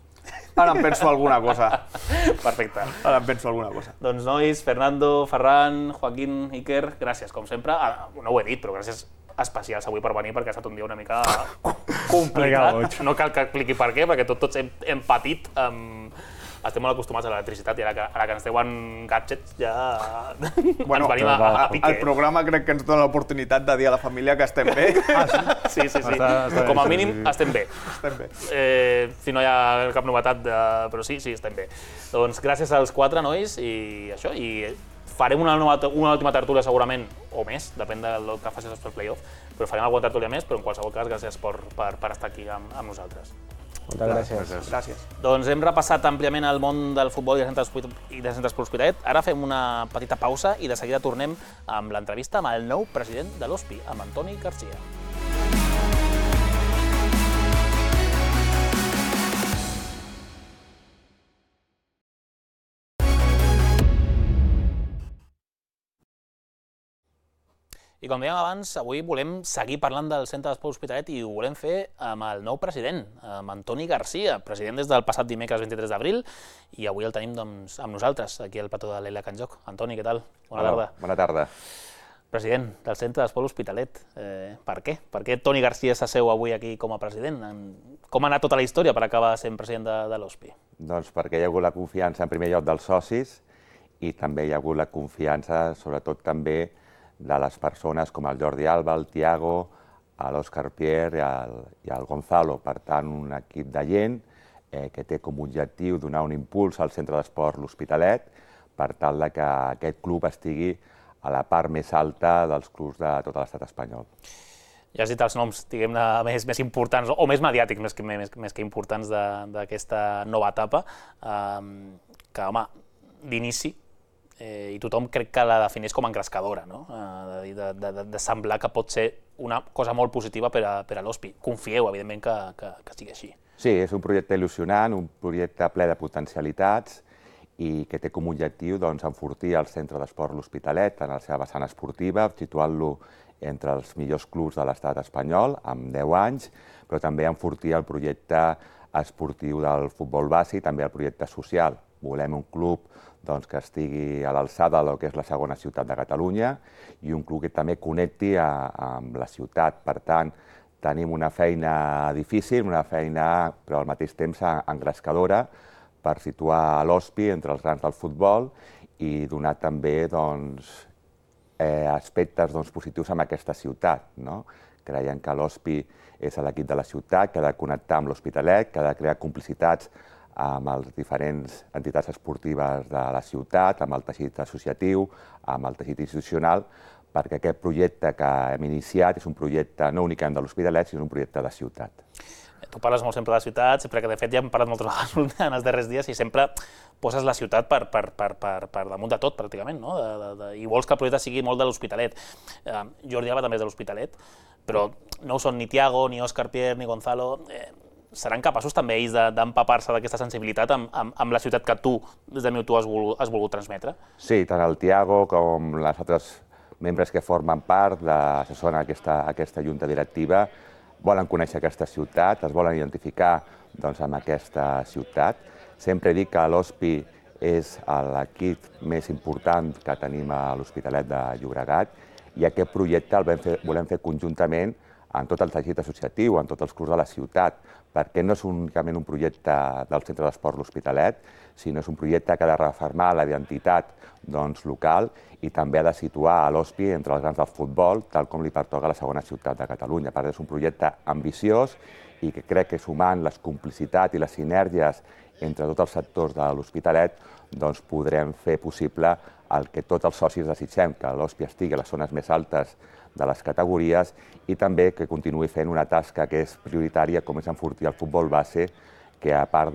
Ara em penso alguna cosa.
Perfecte.
Ara em penso alguna cosa.
Doncs nois, Fernando, Ferran, Joaquín, Iker, gràcies, com sempre. No ho he dit, però gràcies especials avui per venir, perquè ha estat un dia una mica complicat. No cal que expliqui per què, perquè tots hem patit. Estem molt acostumats a l'electricitat i ara que ens deuen gadgets ja ens venim a pique.
El programa crec que ens dona l'oportunitat de dir a la família que estem bé.
Sí. Com a mínim estem bé. Si no hi ha cap novetat, però sí, estem bé. Doncs gràcies als 4 nois i això, i farem una última tertúlia segurament, o més, depèn del que facis després del playoff, però farem alguna tertúlia més, però en qualsevol cas gràcies per estar aquí amb nosaltres.
Moltes
gràcies.
Doncs hem repassat àmpliament el món del futbol i de Centre Esports Hospitalet. Ara fem una petita pausa i de seguida tornem amb l'entrevista amb el nou president de l'Hospi, amb Antoni Garcia. I com dèiem abans, avui volem seguir parlant del Centre d'Esports Hospitalet i ho volem fer amb el nou president, amb Antoni Garcia, president des del passat dimecres 23 d'abril, i avui el tenim doncs, amb nosaltres, aquí al plató de l'Ela Can Joc. Antoni, què tal? Bona tarda.
Bona tarda.
President del Centre d'Esports Hospitalet, per què? Per què Toni Garcia s'asseu avui aquí com a president? Com ha anat tota la història per acabar sent president de l'Hospi?
Doncs perquè hi ha hagut la confiança en primer lloc dels socis i també hi ha hagut la confiança, sobretot també, de les persones com el Jordi Alba, el Tiago, l'Òscar Pierre i el Gonzalo. Per tant, un equip de gent que té com a objectiu donar un impuls al Centre d'Esport L'Hospitalet per tal que aquest club estigui a la part més alta dels clubs de tot l'estat espanyol.
Ja has dit els noms, diguem-ne, més importants, o més mediàtics més que importants d'aquesta nova etapa, que, home, d'inici, i tothom crec que la defineix com a engrescadora, no? De semblar que pot ser una cosa molt positiva per a l'Hospi. Confieu, evidentment, que sigui així.
Sí, és un projecte il·lusionant, un projecte ple de potencialitats i que té com a objectiu enfortir el Centre d'Esport L'Hospitalet en la seva vessant esportiva, situant-lo entre els millors clubs de l'estat espanyol, amb 10 anys, però també enfortir el projecte esportiu del futbol base i també el projecte social. Volem un club que estigui a l'alçada del que és la segona ciutat de Catalunya i un club que també connecti amb la ciutat. Per tant, tenim una feina difícil, una feina, però al mateix temps engrescadora, per situar l'Hospi entre els grans del futbol i donar també aspectes positius amb aquesta ciutat. Creiem que l'Hospi és l'equip de la ciutat, que ha de connectar amb l'Hospitalet, que ha de crear complicitats amb les diferents entitats esportives de la ciutat, amb el teixit associatiu, amb el teixit institucional, perquè aquest projecte que hem iniciat és un projecte no únicament de l'Hospitalet, sinó un projecte de ciutat.
Tu parles molt sempre de la ciutat, sempre que de fet ja hem parlat moltes vegades en els darrers dies i sempre poses la ciutat per damunt de tot, pràcticament, no? I vols que el projecte sigui molt de l'Hospitalet. Jordi Alba també és de l'Hospitalet, però no ho són ni Tiago, ni Òscar Pierre, ni Gonzalo. Seran capaços també ells d'empapar-se d'aquesta sensibilitat amb la ciutat que tu, des de tu, has volgut transmetre?
Sí, tant el Tiago com els altres membres que formen part d'assessoren aquesta junta directiva volen conèixer aquesta ciutat, es volen identificar amb aquesta ciutat. Sempre dic que l'Hospi és l'equip més important que tenim a l'Hospitalet de Llobregat i aquest projecte el volem fer conjuntament en tot el teixit associatiu, en tots els clubs de la ciutat, perquè no és únicament un projecte del Centre d'Esport L'Hospitalet, sinó és un projecte que ha de refermar la identitat local i també ha de situar l'Hospi entre els grans del futbol, tal com li pertoca a la segona ciutat de Catalunya. Per tant, és un projecte ambiciós i que crec que sumant les complicitats i les sinergies entre tots els sectors de l'Hospitalet podrem fer possible el que tots els socis desitgem, que l'Hospi estigui a les zones més altes de les categories i també que continuï fent una tasca que és prioritària, com és enfortir el futbol base, que a part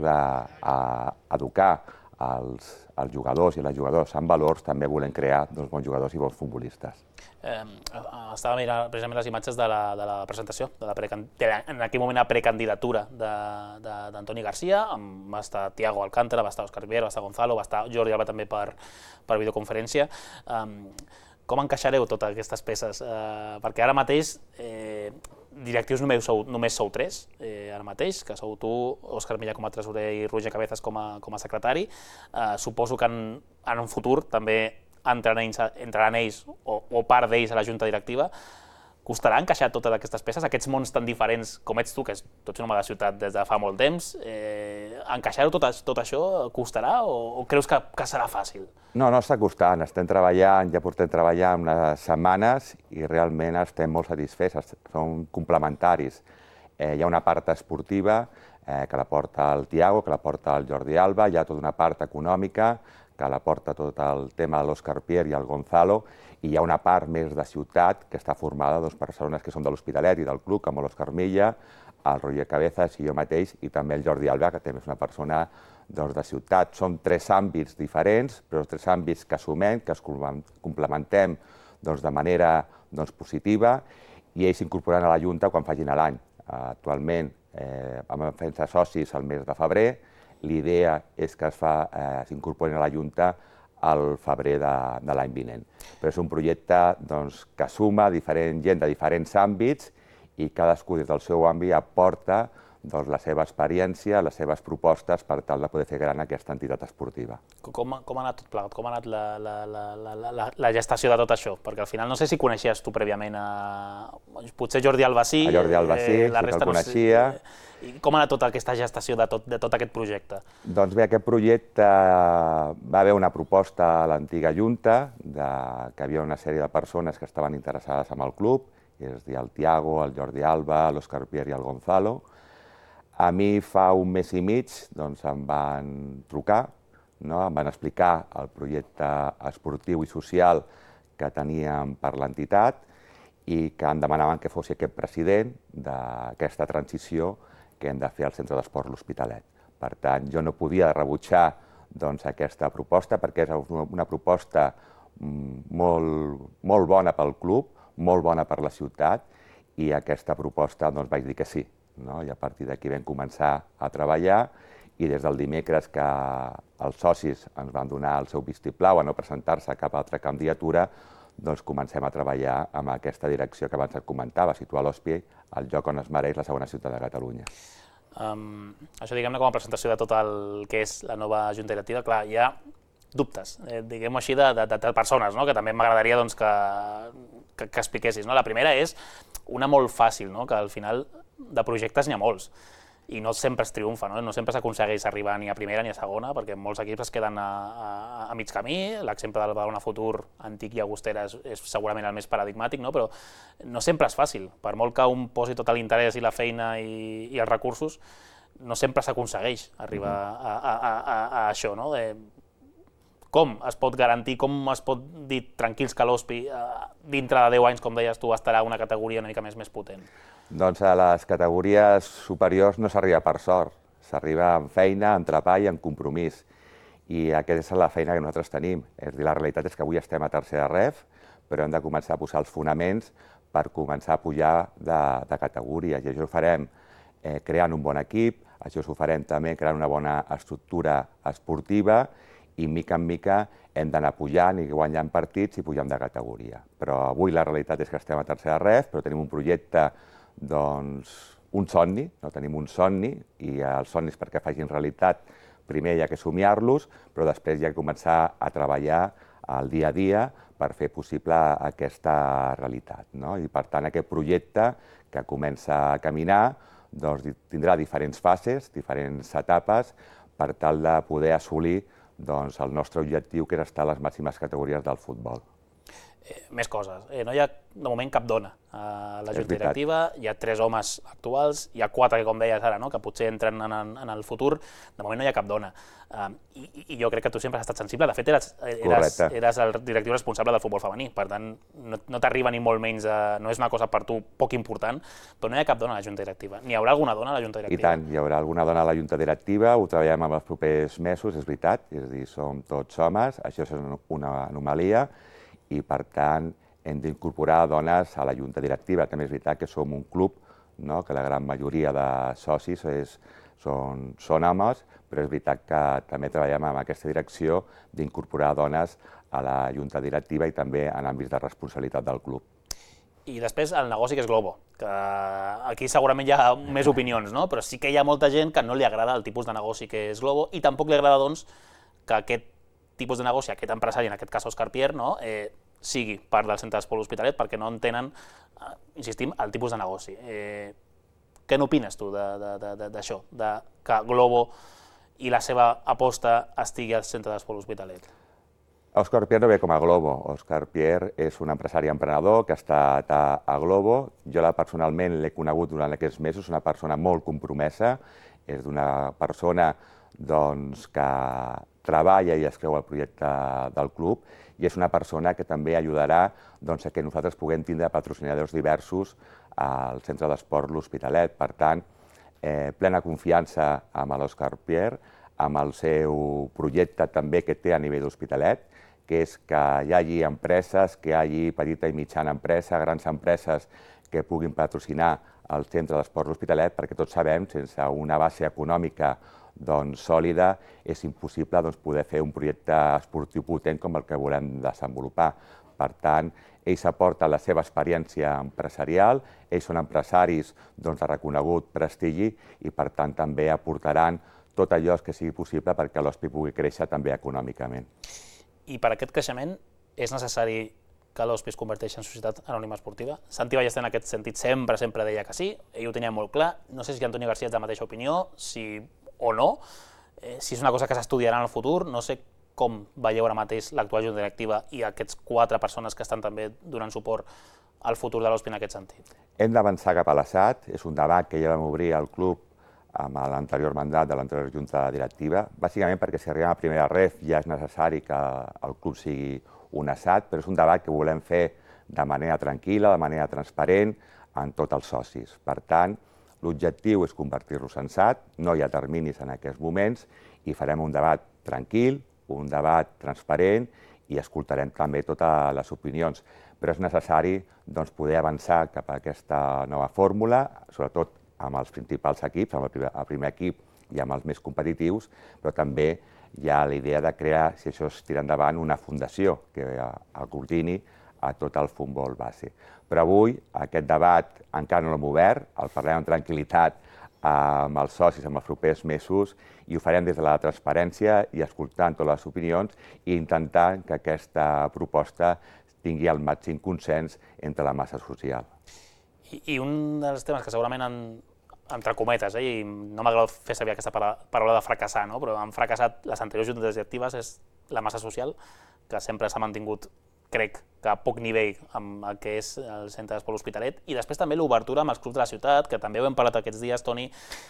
d'educar els jugadors i les jugadores amb valors, també volem crear bons jugadors i bons futbolistes.
Estava mirant precisament les imatges de la presentació, en aquell moment la precandidatura d'Antoni Garcia, va estar Tiago Alcántara, va estar Òscar Pierre, va estar Gonzalo, va estar Jordi Alba també per videoconferència. Com encaixareu totes aquestes peces? Perquè ara mateix directius només sou 3, ara mateix, que sou tu, Òscar Milla com a tresorer i Roger Cabezas com a secretari. Suposo que en un futur també entraran ells o part d'ells a la junta directiva. Costarà encaixar totes aquestes peces, aquests mons tan diferents com ets tu, que tu ets un home de ciutat des de fa molt temps, encaixar-ho tot això costarà o creus que serà fàcil?
No, no està costant, estem treballant, ja portem treballant unes setmanes i realment estem molt satisfets, són complementaris. Hi ha una part esportiva que la porta el Tiago, que la porta el Jordi Alba, hi ha tota una part econòmica que la porta tot el tema de l'Òscar Pierre i el Gonzalo, i hi ha una part més de ciutat que està formada per persones que són de l'Hospitalet i del club, com l'Òscar Milla, el Roger Cabezas i jo mateix, i també el Jordi Alba, que també és una persona de ciutat. Són 3 àmbits diferents, però 3 àmbits que assumem, que es complementem de manera positiva, i ells s'incorporaran a la Junta quan facin l'any. Actualment vam fer socis el mes de febrer, l'idea és que s'incorporin a la Junta al febrer de l'any vinent. Però és un projecte que suma gent de diferents àmbits i cadascú des del seu àmbit aporta la seva experiència, les seves propostes per tal de poder fer gran aquesta entitat esportiva.
Com ha anat tot plegat? Com ha anat la gestació de tot això? Perquè al final no sé si coneixies tu prèviament potser Jordi Alba sí,
Jordi Alba sí, sí que el coneixia.
Com ha anat tota aquesta gestació de tot aquest projecte?
Doncs bé, aquest projecte va haver una proposta a l'antiga Junta, que hi havia una sèrie de persones que estaven interessades en el club, és a dir, el Tiago, el Jordi Alba, l'Òscar Pierre i el Gonzalo. A mi fa un mes i mig em van trucar, em van explicar el projecte esportiu i social que teníem per l'entitat i que em demanaven que fos aquest president d'aquesta transició que hem de fer al Centre d'Esport L'Hospitalet. Per tant, jo no podia rebutjar aquesta proposta perquè és una proposta molt bona pel club, molt bona per la ciutat, i a aquesta proposta vaig dir que sí. I a partir d'aquí vam començar a treballar i des del dimecres que els socis ens van donar el seu vistiplau a no presentar-se a cap altra candidatura, comencem a treballar amb aquesta direcció que abans et comentava, situar l'Hospi al lloc on es mereix la segona ciutat de Catalunya.
Això, diguem-ne, com a presentació de tot el que és la nova Junta Directiva, clar, hi ha dubtes, diguem-ho així, de persones, que també m'agradaria que expliquessis. La primera és una molt fàcil, que al final de projectes n'hi ha molts i no sempre es triomfa, no sempre s'aconsegueix arribar ni a primera ni a segona, perquè molts equips es queden a mig camí. L'exemple del Badalona Futur, antic i Agustera, és segurament el més paradigmàtic, però no sempre és fàcil. Per molt que un posi tot l'interès i la feina i els recursos, no sempre s'aconsegueix arribar a això. Com es pot garantir, com es pot dir tranquils que l'Hospi, dintre de 10 anys, com deies tu, estarà una categoria una mica més potent?
Doncs a les categories superiors no s'arriba per sort, s'arriba amb feina, amb treball i amb compromís. I aquesta és la feina que nosaltres tenim. És a dir, la realitat és que avui estem a tercera ref, però hem de començar a posar els fonaments per començar a pujar de categories. I això ho farem creant un bon equip, això ho farem també creant una bona estructura esportiva i mica en mica hem d'anar pujant i guanyant partits i pujant de categoria. Però avui la realitat és que estem a tercera ref, però tenim un projecte, un somni, tenim un somni, i els somnis perquè facin realitat primer hi ha que somiar-los, però després hi ha que començar a treballar el dia a dia per fer possible aquesta realitat. I per tant aquest projecte que comença a caminar tindrà diferents fases, diferents etapes per tal de poder assolir el nostre objectiu, que és estar a les màximes categories del futbol.
Més coses. No hi ha, de moment, cap dona a la Junta Directiva. Hi ha 3 homes actuals, hi ha 4 que, com deies ara, que potser entren en el futur. De moment no hi ha cap dona. I jo crec que tu sempre has estat sensible. De fet, eres el directiu responsable del futbol femení. Per tant, no t'arriba ni molt menys, no és una cosa per tu poc important, però no hi ha cap dona a la Junta Directiva. N'hi haurà alguna dona a la Junta Directiva?
I tant, hi haurà alguna dona a la Junta Directiva, ho treballem en els propers mesos, és veritat, és a dir, som tots homes, això és una anomalia, i per tant hem d'incorporar dones a la Junta Directiva. També és veritat que som un club que la gran majoria de socis són homes, però és veritat que també treballem en aquesta direcció d'incorporar dones a la Junta Directiva i també en àmbits de responsabilitat del club.
I després el negoci que és Globo, que aquí segurament hi ha més opinions, no? Però sí que hi ha molta gent que no li agrada el tipus de negoci que és Globo i tampoc li agrada doncs, que aquest tipus de negoci, aquest empresari, en aquest cas Òscar Pierre, no? Sigui part del centre d'esport L'Hospitalet perquè no entenen, insistim, el tipus de negoci. Què n'opines tu d'això, de que Globo i la seva aposta estigui al centre d'esport L'Hospitalet?
Òscar Pierre no ve com a Globo. Òscar Pierre és un empresari emprenedor que ha estat a Globo. Jo personalment l'he conegut durant aquests mesos, una persona molt compromesa, és una persona que treballa i es creu el projecte del club i és una persona que també ajudarà a que nosaltres puguem tindre patrocinadors diversos al centre d'esport L'Hospitalet. Per tant, plena confiança amb l'Òscar Pierre, amb el seu projecte també que té a nivell d'Hospitalet, que és que hi hagi empreses, que hi hagi petita i mitjana empresa, grans empreses que puguin patrocinar el centre d'esport L'Hospitalet, perquè tots sabem, sense una base econòmica sòlida, és impossible poder fer un projecte esportiu potent com el que volem desenvolupar. Per tant, ells aporten la seva experiència empresarial, ells són empresaris de reconegut prestigi i, per tant, també aportaran tot allò que sigui possible perquè l'Hospi pugui créixer també econòmicament.
I per aquest creixement és necessari que l'Hospi es converteixi en societat anònima esportiva? Santi Ballester en aquest sentit sempre deia que sí, ell ho tenia molt clar. No sé si Antoni Garcia és de la mateixa opinió, si o no, si és una cosa que s'estudiarà en el futur. No sé com veieu ara mateix l'actual junta directiva i aquests 4 persones que estan també donant suport al futur de l'Hospi en aquest sentit.
Hem d'avançar cap a l'ASAT, és un debat que ja vam obrir al club amb l'anterior mandat de l'anterior junta directiva, bàsicament perquè si arribem a primera ref ja és necessari que el club sigui un ASAT, però és un debat que volem fer de manera tranquil·la, de manera transparent, en tots els socis. Per tant, l'objectiu és convertir-los en SAT, no hi ha terminis en aquests moments i farem un debat tranquil, un debat transparent i escoltarem també totes les opinions. Però és necessari poder avançar cap a aquesta nova fórmula, sobretot amb els principals equips, amb el primer equip i amb els més competitius, però també hi ha la idea de crear, si això es tira endavant, una fundació que coordini a tot el futbol base. Però avui aquest debat encara no l'hem obert, el parlem amb tranquil·litat amb els socis en els propers mesos i ho farem des de la transparència i escoltant totes les opinions i intentant que aquesta proposta tingui el màxim consens entre la massa social.
I un dels temes que segurament entre cometes, i no m'agrada fer servir aquesta paraula de fracassar, però han fracassat les anteriors juntes directives, és la massa social, que sempre s'ha mantingut, crec, que a poc nivell amb el que és el centre d'esport L'Hospitalet, i després també l'obertura amb els clubs de la ciutat, que també ho hem parlat aquests dies, Toni,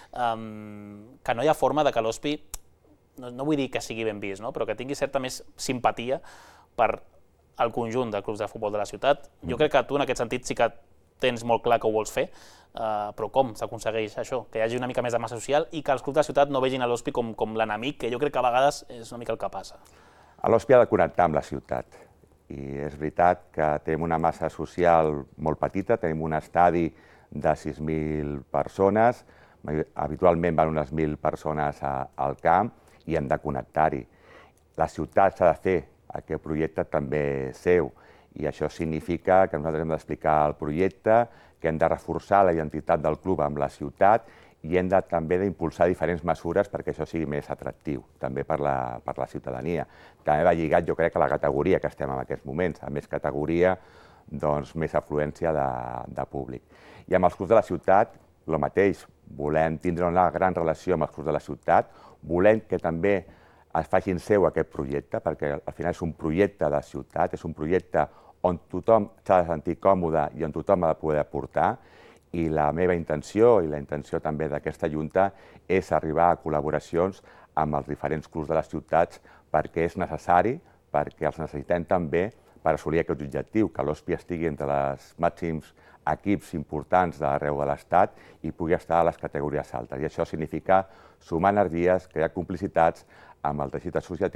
que no hi ha forma de que l'Hospi, no vull dir que sigui ben vist, però que tingui certa més simpatia per al conjunt de clubs de futbol de la ciutat. Jo crec que tu en aquest sentit sí que tens molt clar que ho vols fer, però com s'aconsegueix això? Que hi hagi una mica més de massa social i que els clubs de la ciutat no vegin a l'Hospi com l'enemic, que jo crec que a vegades és una mica el que passa.
L'Hospi ha de connectar amb la ciutat i és veritat que tenim una massa social molt petita, tenim un estadi de 6.000 persones, habitualment van unes 1.000 persones al camp i hem de connectar-hi. La ciutat s'ha de fer aquest projecte també seu i això significa que nosaltres hem d'explicar el projecte, que hem de reforçar la identitat del club amb la ciutat i hem també d'impulsar diferents mesures perquè això sigui més atractiu, també per la ciutadania. També va lligat, jo crec, a la categoria que estem en aquests moments. A més categoria, més afluència de públic. I amb els clubs de la ciutat, el mateix. Volem tindre una gran relació amb els clubs de la ciutat, volem que també es facin seu aquest projecte, perquè al final és un projecte de ciutat, és un projecte on tothom s'ha de sentir còmode i on tothom ha de poder aportar, i la meva intenció i la intenció també d'aquesta Junta és arribar a col·laboracions amb els diferents clubs de les ciutats perquè és necessari, perquè els necessitem també per assolir aquest objectiu, que l'Hospi estigui entre els màxims equips importants d'arreu de l'Estat i pugui estar a les categories altes. I això significa sumar energies, crear complicitats amb el teixit associatiu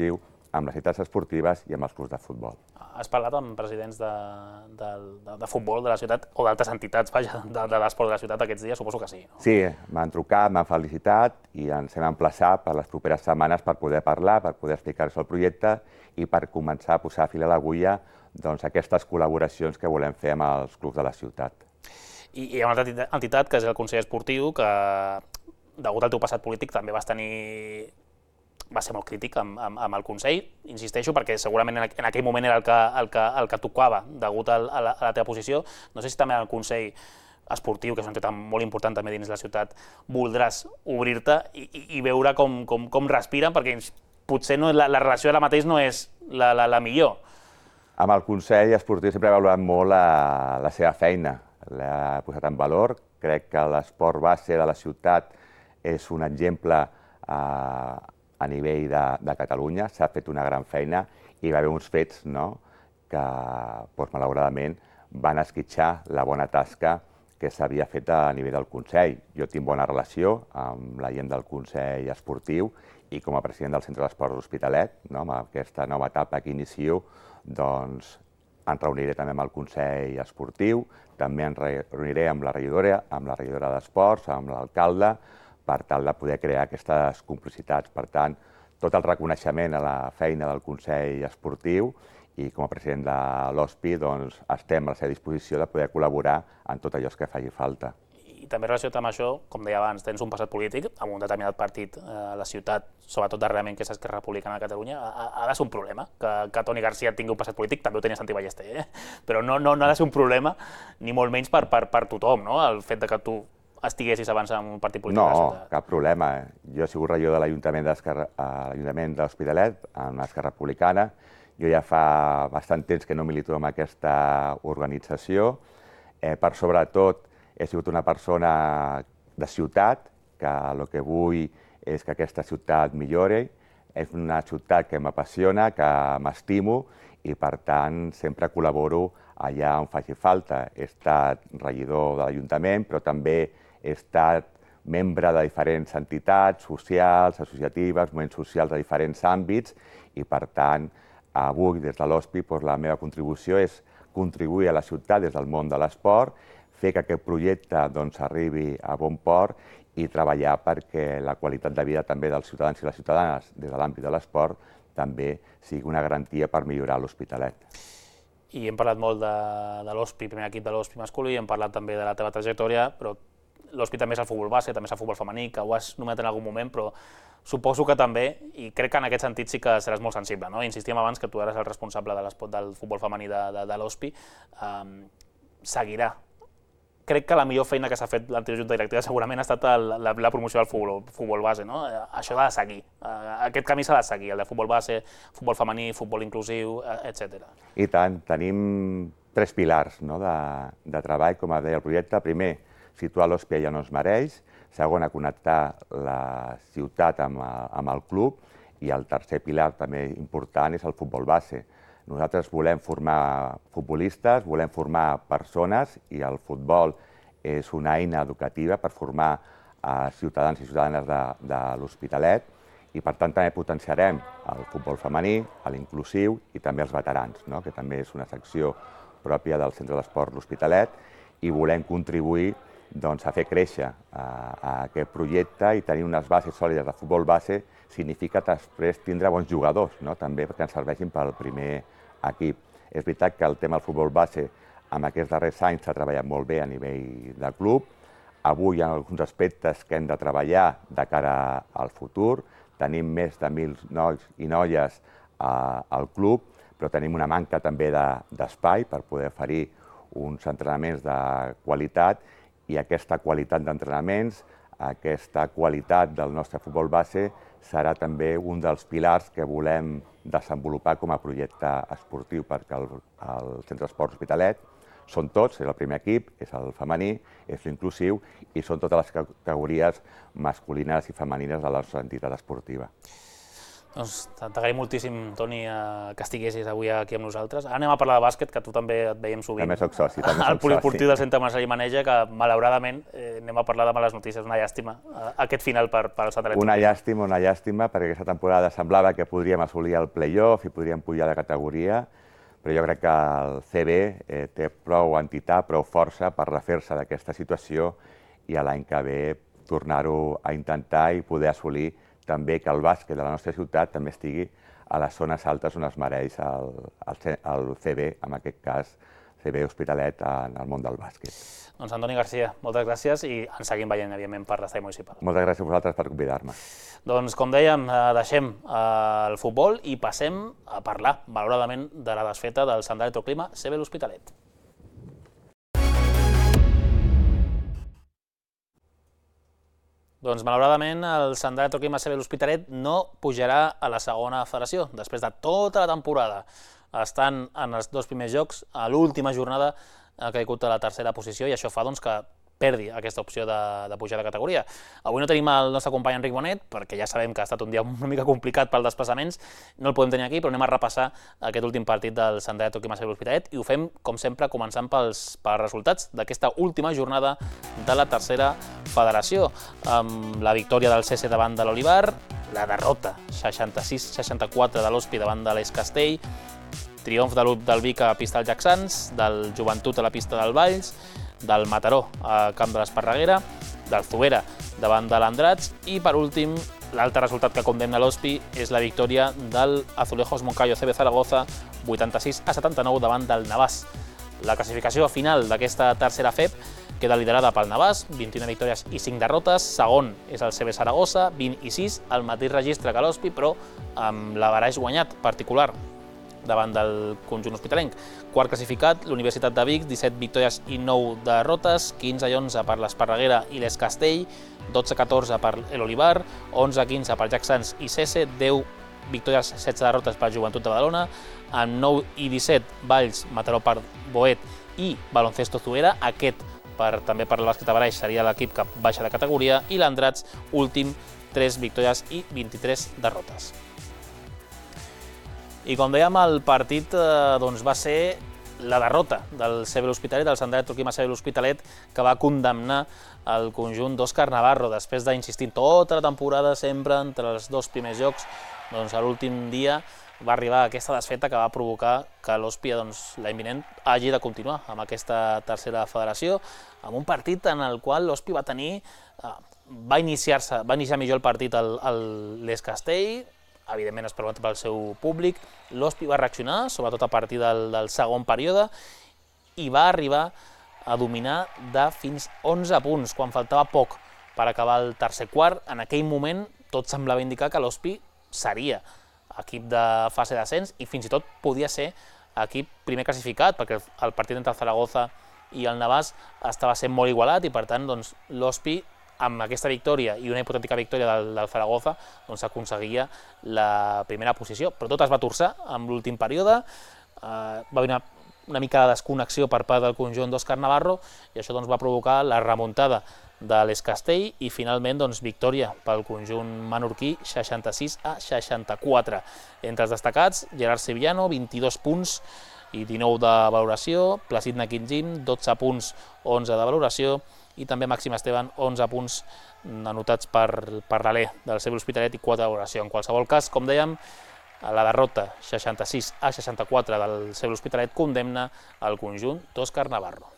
amb les entitats esportives i amb els clubs de futbol.
Has parlat amb presidents de futbol de la ciutat o d'altres entitats, vaja, de l'esport de la ciutat aquests dies? Suposo que sí, no?
Sí, m'han trucat, m'han felicitat i ens hem emplaçat per les properes setmanes per poder parlar, per poder explicar-nos el projecte i per començar a posar fil a l'agulla aquestes col·laboracions que volem fer amb els clubs de la ciutat.
I hi ha una altra entitat, que és el Consell Esportiu, que, degut al teu passat polític, també va ser molt crític amb el Consell, insisteixo, perquè segurament en aquell moment era el que tocava, degut a la teva posició. No sé si també el Consell Esportiu, que és una entitat molt important també dins la ciutat, voldràs obrir-te i veure com respiren, perquè potser la relació ara mateix no és la millor.
Amb el Consell Esportiu sempre he valorat molt la seva feina, l'he posat en valor. Crec que l'esport base de la ciutat és un exemple a nivell de Catalunya. S'ha fet una gran feina i hi va haver uns fets que, malauradament, van esquitxar la bona tasca que s'havia fet a nivell del Consell. Jo tinc bona relació amb la gent del Consell Esportiu i com a president del Centre d'Esports de l'Hospitalet, amb aquesta nova etapa que inicio, doncs em reuniré també amb el Consell Esportiu, també em reuniré amb la regidora d'Esports, amb l'alcalde, per tal de poder crear aquestes complicitats. Per tant, tot el reconeixement a la feina del Consell Esportiu i com a president de l'OSPI estem a la seva disposició de poder col·laborar en tot allò que faci falta.
I també relacionat amb això, com deia abans, tens un passat polític amb un determinat partit a la ciutat, sobretot darrerament, que és Esquerra Republicana de Catalunya. Ha de ser un problema que Toni Garcia tingui un passat polític, també ho tenia Santi Ballester, però no ha de ser un problema, ni molt menys per tothom, el fet que tu estiguessis abans en un partit polític de la ciutat.
No, cap problema. Jo he sigut regidor de l'Ajuntament de l'Hospitalet, en Esquerra Republicana. Jo ja fa bastant temps que no milito en aquesta organització. Per sobretot, he sigut una persona de ciutat, que el que vull és que aquesta ciutat millori. És una ciutat que m'apassiona, que m'estimo i, per tant, sempre col·laboro allà on faci falta. He estat regidor de l'Ajuntament, però també he estat membre de diferents entitats socials, associatives, moviments socials de diferents àmbits i, per tant, avui, des de l'OSPI, la meva contribució és contribuir a la ciutat des del món de l'esport, fer que aquest projecte arribi a bon port i treballar perquè la qualitat de vida també dels ciutadans i les ciutadanes des de l'àmbit de l'esport també sigui una garantia per millorar l'Hospitalet.
I hem parlat molt de l'OSPI, primer equip de l'OSPI masculí, hem parlat també de la teva trajectòria, però l'OSPI també és el futbol base, també és el futbol femení, que ho has nomenat en algun moment, però suposo que també, i crec que en aquest sentit sí que seràs molt sensible, insistíem abans que tu eres el responsable del futbol femení de l'OSPI, seguirà. Crec que la millor feina que s'ha fet l'anterior junta directiva segurament ha estat la promoció del futbol base. Això ha de seguir, aquest camí s'ha de seguir, el de futbol base, futbol femení, futbol inclusiu, etc.
I tant, tenim 3 pilars de treball, com deia el projecte. Primer, situar l'OSPI allà on es mereix. Segona, connectar la ciutat amb el club. I el tercer pilar, també important, és el futbol base. Nosaltres volem formar futbolistes, volem formar persones i el futbol és una eina educativa per formar ciutadans i ciutadanes de l'Hospitalet i, per tant, també potenciarem el futbol femení, l'inclusiu i també els veterans, que també és una secció pròpia del Centre d'Esport l'Hospitalet i volem contribuir a fer créixer aquest projecte i tenir unes bases sòlides de futbol base significa després tindre bons jugadors, també perquè ens serveixin pel primer equip. És veritat que el tema del futbol base en aquests darrers anys s'ha treballat molt bé a nivell de club. Avui hi ha alguns aspectes que hem de treballar de cara al futur. Tenim més de 1.000 nois i noies al club, però tenim una manca també d'espai per poder oferir uns entrenaments de qualitat i aquesta qualitat d'entrenaments, aquesta qualitat del nostre futbol base serà també un dels pilars que volem desenvolupar com a projecte esportiu perquè el Centre d'Esports Hospitalet són tots, és el primer equip, és el femení, és l'inclusiu i són totes les categories masculines i femenines de la nostra entitat esportiva.
Doncs t'agraïm moltíssim, Toni, que estiguessis avui aquí amb nosaltres. Ara anem a parlar de bàsquet, que tu també et veiem sovint.
També soc soci, també soc
Al poliesportiu
soci.
del Centre Marcel i Maneja, que malauradament anem a parlar de males notícies, una llàstima aquest final per al Sant Atlètic.
Una llàstima, perquè aquesta temporada semblava que podríem assolir el play-off i podríem pujar de categoria, però jo crec que el CB té prou entitat, prou força per refer-se d'aquesta situació i a l'any que ve tornar-ho a intentar i poder assolir també que el bàsquet de la nostra ciutat també estigui a les zones altes on es mereix el CB, en aquest cas CB Hospitalet, en el món del bàsquet.
Doncs Antoni Garcia, moltes gràcies i ens seguim veient, evidentment, per l'estadi municipal.
Moltes gràcies a vosaltres per convidar-me.
Doncs, com dèiem, deixem el futbol i passem a parlar, malauradament, de la desfeta del Sant Electroclima CB L'Hospitalet. Doncs, malauradament, el Sant Electroclima CB L'Hospitalet no pujarà a la segona federació. Després de tota la temporada estan en els 2 primers jocs, a l'última jornada ha caigut a la tercera posició i això fa que perdi aquesta opció de pujar de categoria. Avui no tenim el nostre company Enric Bonet, perquè ja sabem que ha estat un dia una mica complicat pels desplaçaments, no el podem tenir aquí, però anem a repassar aquest últim partit del Sant Electroclima CB L'Hospitalet i ho fem, com sempre, començant pels resultats d'aquesta última jornada de la tercera federació, amb la victòria del CC davant de l'Olivar, la derrota 66-64 de l'Hospi davant de l'Es Castell, triomf del Vic a pista del Jacksans, del Joventut a la pista del Valls, del Mataró a camp de l'Esparreguera, del Zubera davant de l'Andrats i, per últim, l'altre resultat que condemna l'Hospi és la victòria del Azulejos Moncayo CB Zaragoza 86-79 davant del Navàs. La classificació final d'aquesta tercera FEP queda liderada pel Navàs, 21 victòries i 5 derrotes, segon és el CB Saragossa, 20 i 6, el mateix registre que l'Hospi, però amb l'averaix guanyat particular davant del conjunt hospitalenc. Quart classificat, l'Universitat de Vic, 17 victòries i 9 derrotes, 15 i 11 per l'Esparreguera i l'Es Castell, 12-14 per l'Olivar, 11-15 per Jacksans i Cese, 10 victòries, 16 derrotes per Joventut de Badalona, amb 9 i 17 Valls, Mataró per Boet i Baloncesto Zubera. Aquest, també per el bàsquet averaix, seria l'equip que baixa de categoria, i l'Andrats, últim, 3 victòries i 23 derrotes. I com dèiem, el partit va ser la derrota del CB L'Hospitalet, del Sant Electroclima CB L'Hospitalet, que va condemnar el conjunt d'Òscar Navarro. Després d'insistir tota la temporada sempre entre els 2 primers jocs, a l'últim dia va arribar aquesta desfeta que va provocar que l'Hospi l'any vinent hagi de continuar amb aquesta tercera federació, amb un partit en el qual l'Hospi va iniciar millor el partit a l'Es Castell, evidentment esperat pel seu públic. L'Hospi va reaccionar, sobretot a partir del segon període, i va arribar a dominar de fins 11 punts, quan faltava poc per acabar el tercer quart. En aquell moment tot semblava indicar que l'Hospi seria equip de fase d'ascens i fins i tot podia ser equip primer classificat, perquè el partit entre el Zaragoza i el Navàs estava sent molt igualat i, per tant, l'Hospi, amb aquesta victòria i una hipotètica victòria del Zaragoza, aconseguia la primera posició. Però tot es va torçar amb l'últim període, va haver una mica de desconnexió per part del conjunt d'Òscar Navarro i això va provocar la remuntada de l'Es Castell i finalment victòria pel conjunt menorquí 66-64. Entre els destacats, Gerard Sevillano, 22 punts i 19 de valoració, Placid Naquinzim, 12 punts, 11 de valoració, i també Màxim Esteban, 11 punts anotats per l'Alè del CB L'Hospitalet i 4 de valoració. En qualsevol cas, com dèiem, la derrota 66-64 del CB L'Hospitalet condemna el conjunt d'Òscar Navarro.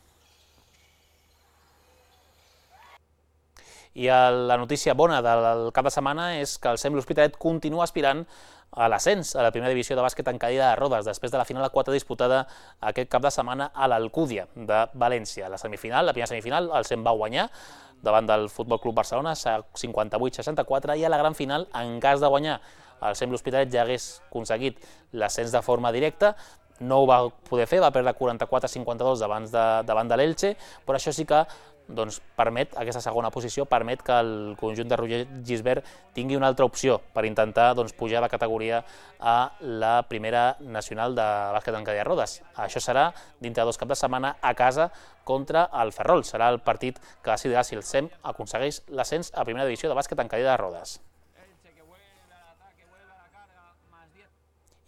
I la notícia bona del cap de setmana és que el CB L'Hospitalet continua aspirant a l'ascens a la primera divisió de bàsquet en cadira de rodes, després de la final a 4 disputada aquest cap de setmana a l'Alcúdia de València. La primera semifinal, el CEM va guanyar davant del Futbol Club Barcelona 58-64 i a la gran final, en cas de guanyar, el CEM L'Hospitalet ja hagués aconseguit l'ascens de forma directa. No ho va poder fer, va perdre 44-52 davant de l'Elche, però això sí que aquesta segona posició permet que el conjunt de Roger Gisbert tingui una altra opció per intentar pujar de categoria a la primera nacional de bàsquet en cadira de rodes. Això serà dintre de 2 caps de setmana a casa contra el Ferrol. Serà el partit que decidirà si el CEM aconsegueix l'ascens a primera divisió de bàsquet en cadira de rodes.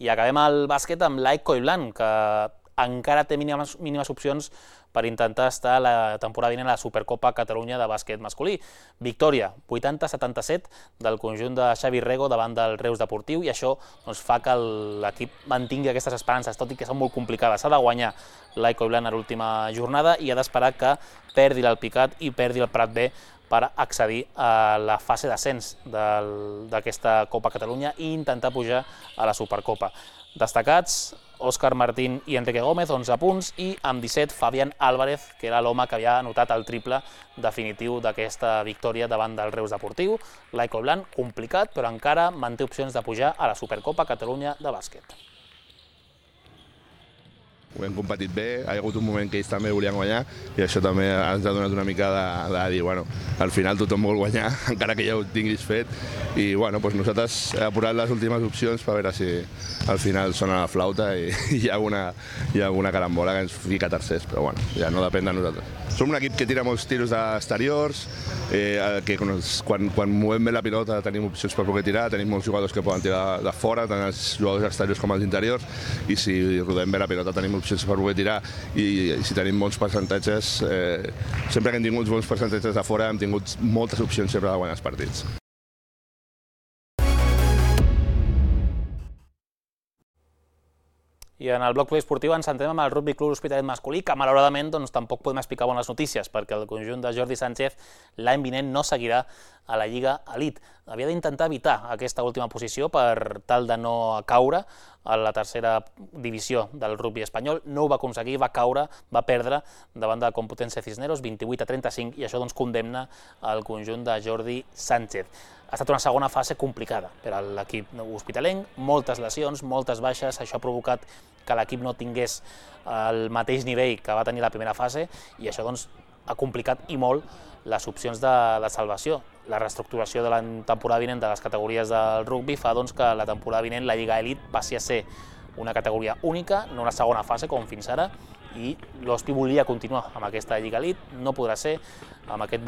I acabem el bàsquet amb l'AEK Collblanc, que encara té mínimes opcions per intentar estar la temporada vinent a la Supercopa Catalunya de bàsquet masculí. Victòria, 80-77 del conjunt de Xavi Rego davant del Reus Deportiu, i això fa que l'equip mantingui aquestes esperances, tot i que són molt complicades. S'ha de guanyar l'AEK Collblanc a l'última jornada i ha d'esperar que perdi l'Alpicat i perdi el Prat B per accedir a la fase d'ascens d'aquesta Copa Catalunya i intentar pujar a la Supercopa. Destacats, Òscar Martín i Enrique Gómez, 11 punts, i amb 17 Fabián Álvarez, que era l'home que havia anotat el triple definitiu d'aquesta victòria davant del Reus Deportiu. L'AEK Collblanc, complicat, però encara manté opcions de pujar a la Supercopa Catalunya de bàsquet.
Ho hem competit bé, ha hagut un moment que ells també volien guanyar i això també ens ha donat una mica de dir, bueno, al final tothom vol guanyar, encara que ja ho tinguis fet, i bueno, doncs nosaltres hem posat les últimes opcions per veure si al final sona la flauta i hi ha alguna carambola que ens fica tercers, però bueno, ja no depèn de nosaltres. Som un equip que tira molts tiros exteriors, que quan movem bé la pilota tenim opcions per poder tirar, tenim molts jugadors que poden tirar de fora, tant els jugadors exteriors com els interiors, i si rodem bé la pilota tenim opcions per poder tirar, i si tenim bons percentatges, sempre que hem tingut bons percentatges de fora hem tingut moltes opcions sempre de guanyar els partits.
I en el bloc poliesportiu ens centrem amb el Rugby Club L'Hospitalet masculí, que malauradament tampoc podem explicar bones notícies, perquè el conjunt de Jordi Sánchez l'any vinent no seguirà a la Lliga Elite. Havia d'intentar evitar aquesta última posició per tal de no caure a la tercera divisió del rugby espanyol. No ho va aconseguir, va caure, va perdre davant de Complutense Cisneros, 28-35, i això condemna el conjunt de Jordi Sánchez. Ha estat una segona fase complicada per a l'equip hospitalenc, moltes lesions, moltes baixes, això ha provocat que l'equip no tingués el mateix nivell que va tenir la primera fase, i això ha complicat i molt les opcions de salvació. La reestructuració de la temporada vinent de les categories del rugby fa que la temporada vinent la Lliga Elite passi a ser una categoria única, no una segona fase com fins ara, i l'Hospi volia continuar amb aquesta Lliga Elite, no podrà ser, amb aquest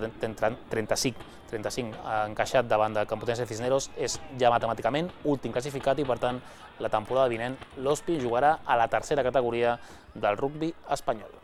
28-35 encaixat davant de Complutense Cisneros, és ja matemàticament últim classificat, i per tant la temporada vinent l'Hospi jugarà a la tercera categoria del rugby espanyol.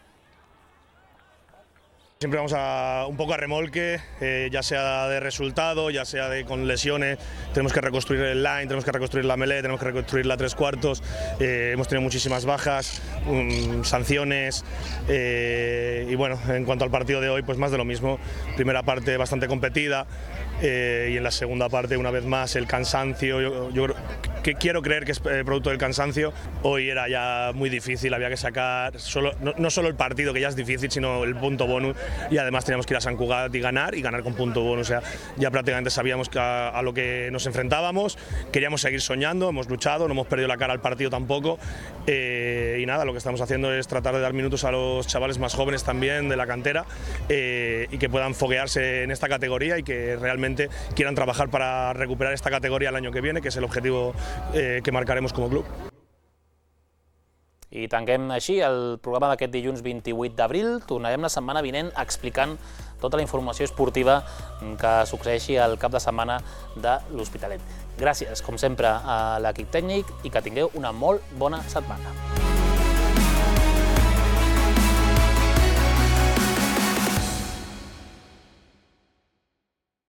Siempre vamos un poco a remolque, ya sea de resultado, ya sea con lesiones. Tenemos que reconstruir el line, tenemos que reconstruir la melee, tenemos que reconstruir la 3/4. Hemos tenido muchísimas bajas, sanciones, y bueno, en cuanto al partido de hoy, pues más de lo mismo. Primera parte bastante competida, y en la segunda parte, una vez más, el cansancio. Yo quiero creer que es producto del cansancio. Hoy era ya muy difícil, había que sacar no solo el partido, que ya es difícil, sino el punto bonus. Y además teníamos que ir a Sant Cugat y ganar con punto bonus. O sea, ya prácticamente sabíamos a lo que nos enfrentábamos, queríamos seguir soñando, hemos luchado, no hemos perdido la cara al partido tampoco, y nada, lo que estamos haciendo es tratar de dar minutos a los chavales más jóvenes también de la cantera, y que puedan foguearse en esta categoría y que realmente quieran trabajar para recuperar esta categoría el año que viene, que es el objetivo que marcaremos como club.
I tanquem així el programa d'aquest dilluns 28 d'abril. Tornarem la setmana vinent explicant tota la informació esportiva que succeeixi al cap de setmana de l'Hospitalet. Gràcies, com sempre, a l'equip tècnic i que tingueu una molt bona setmana.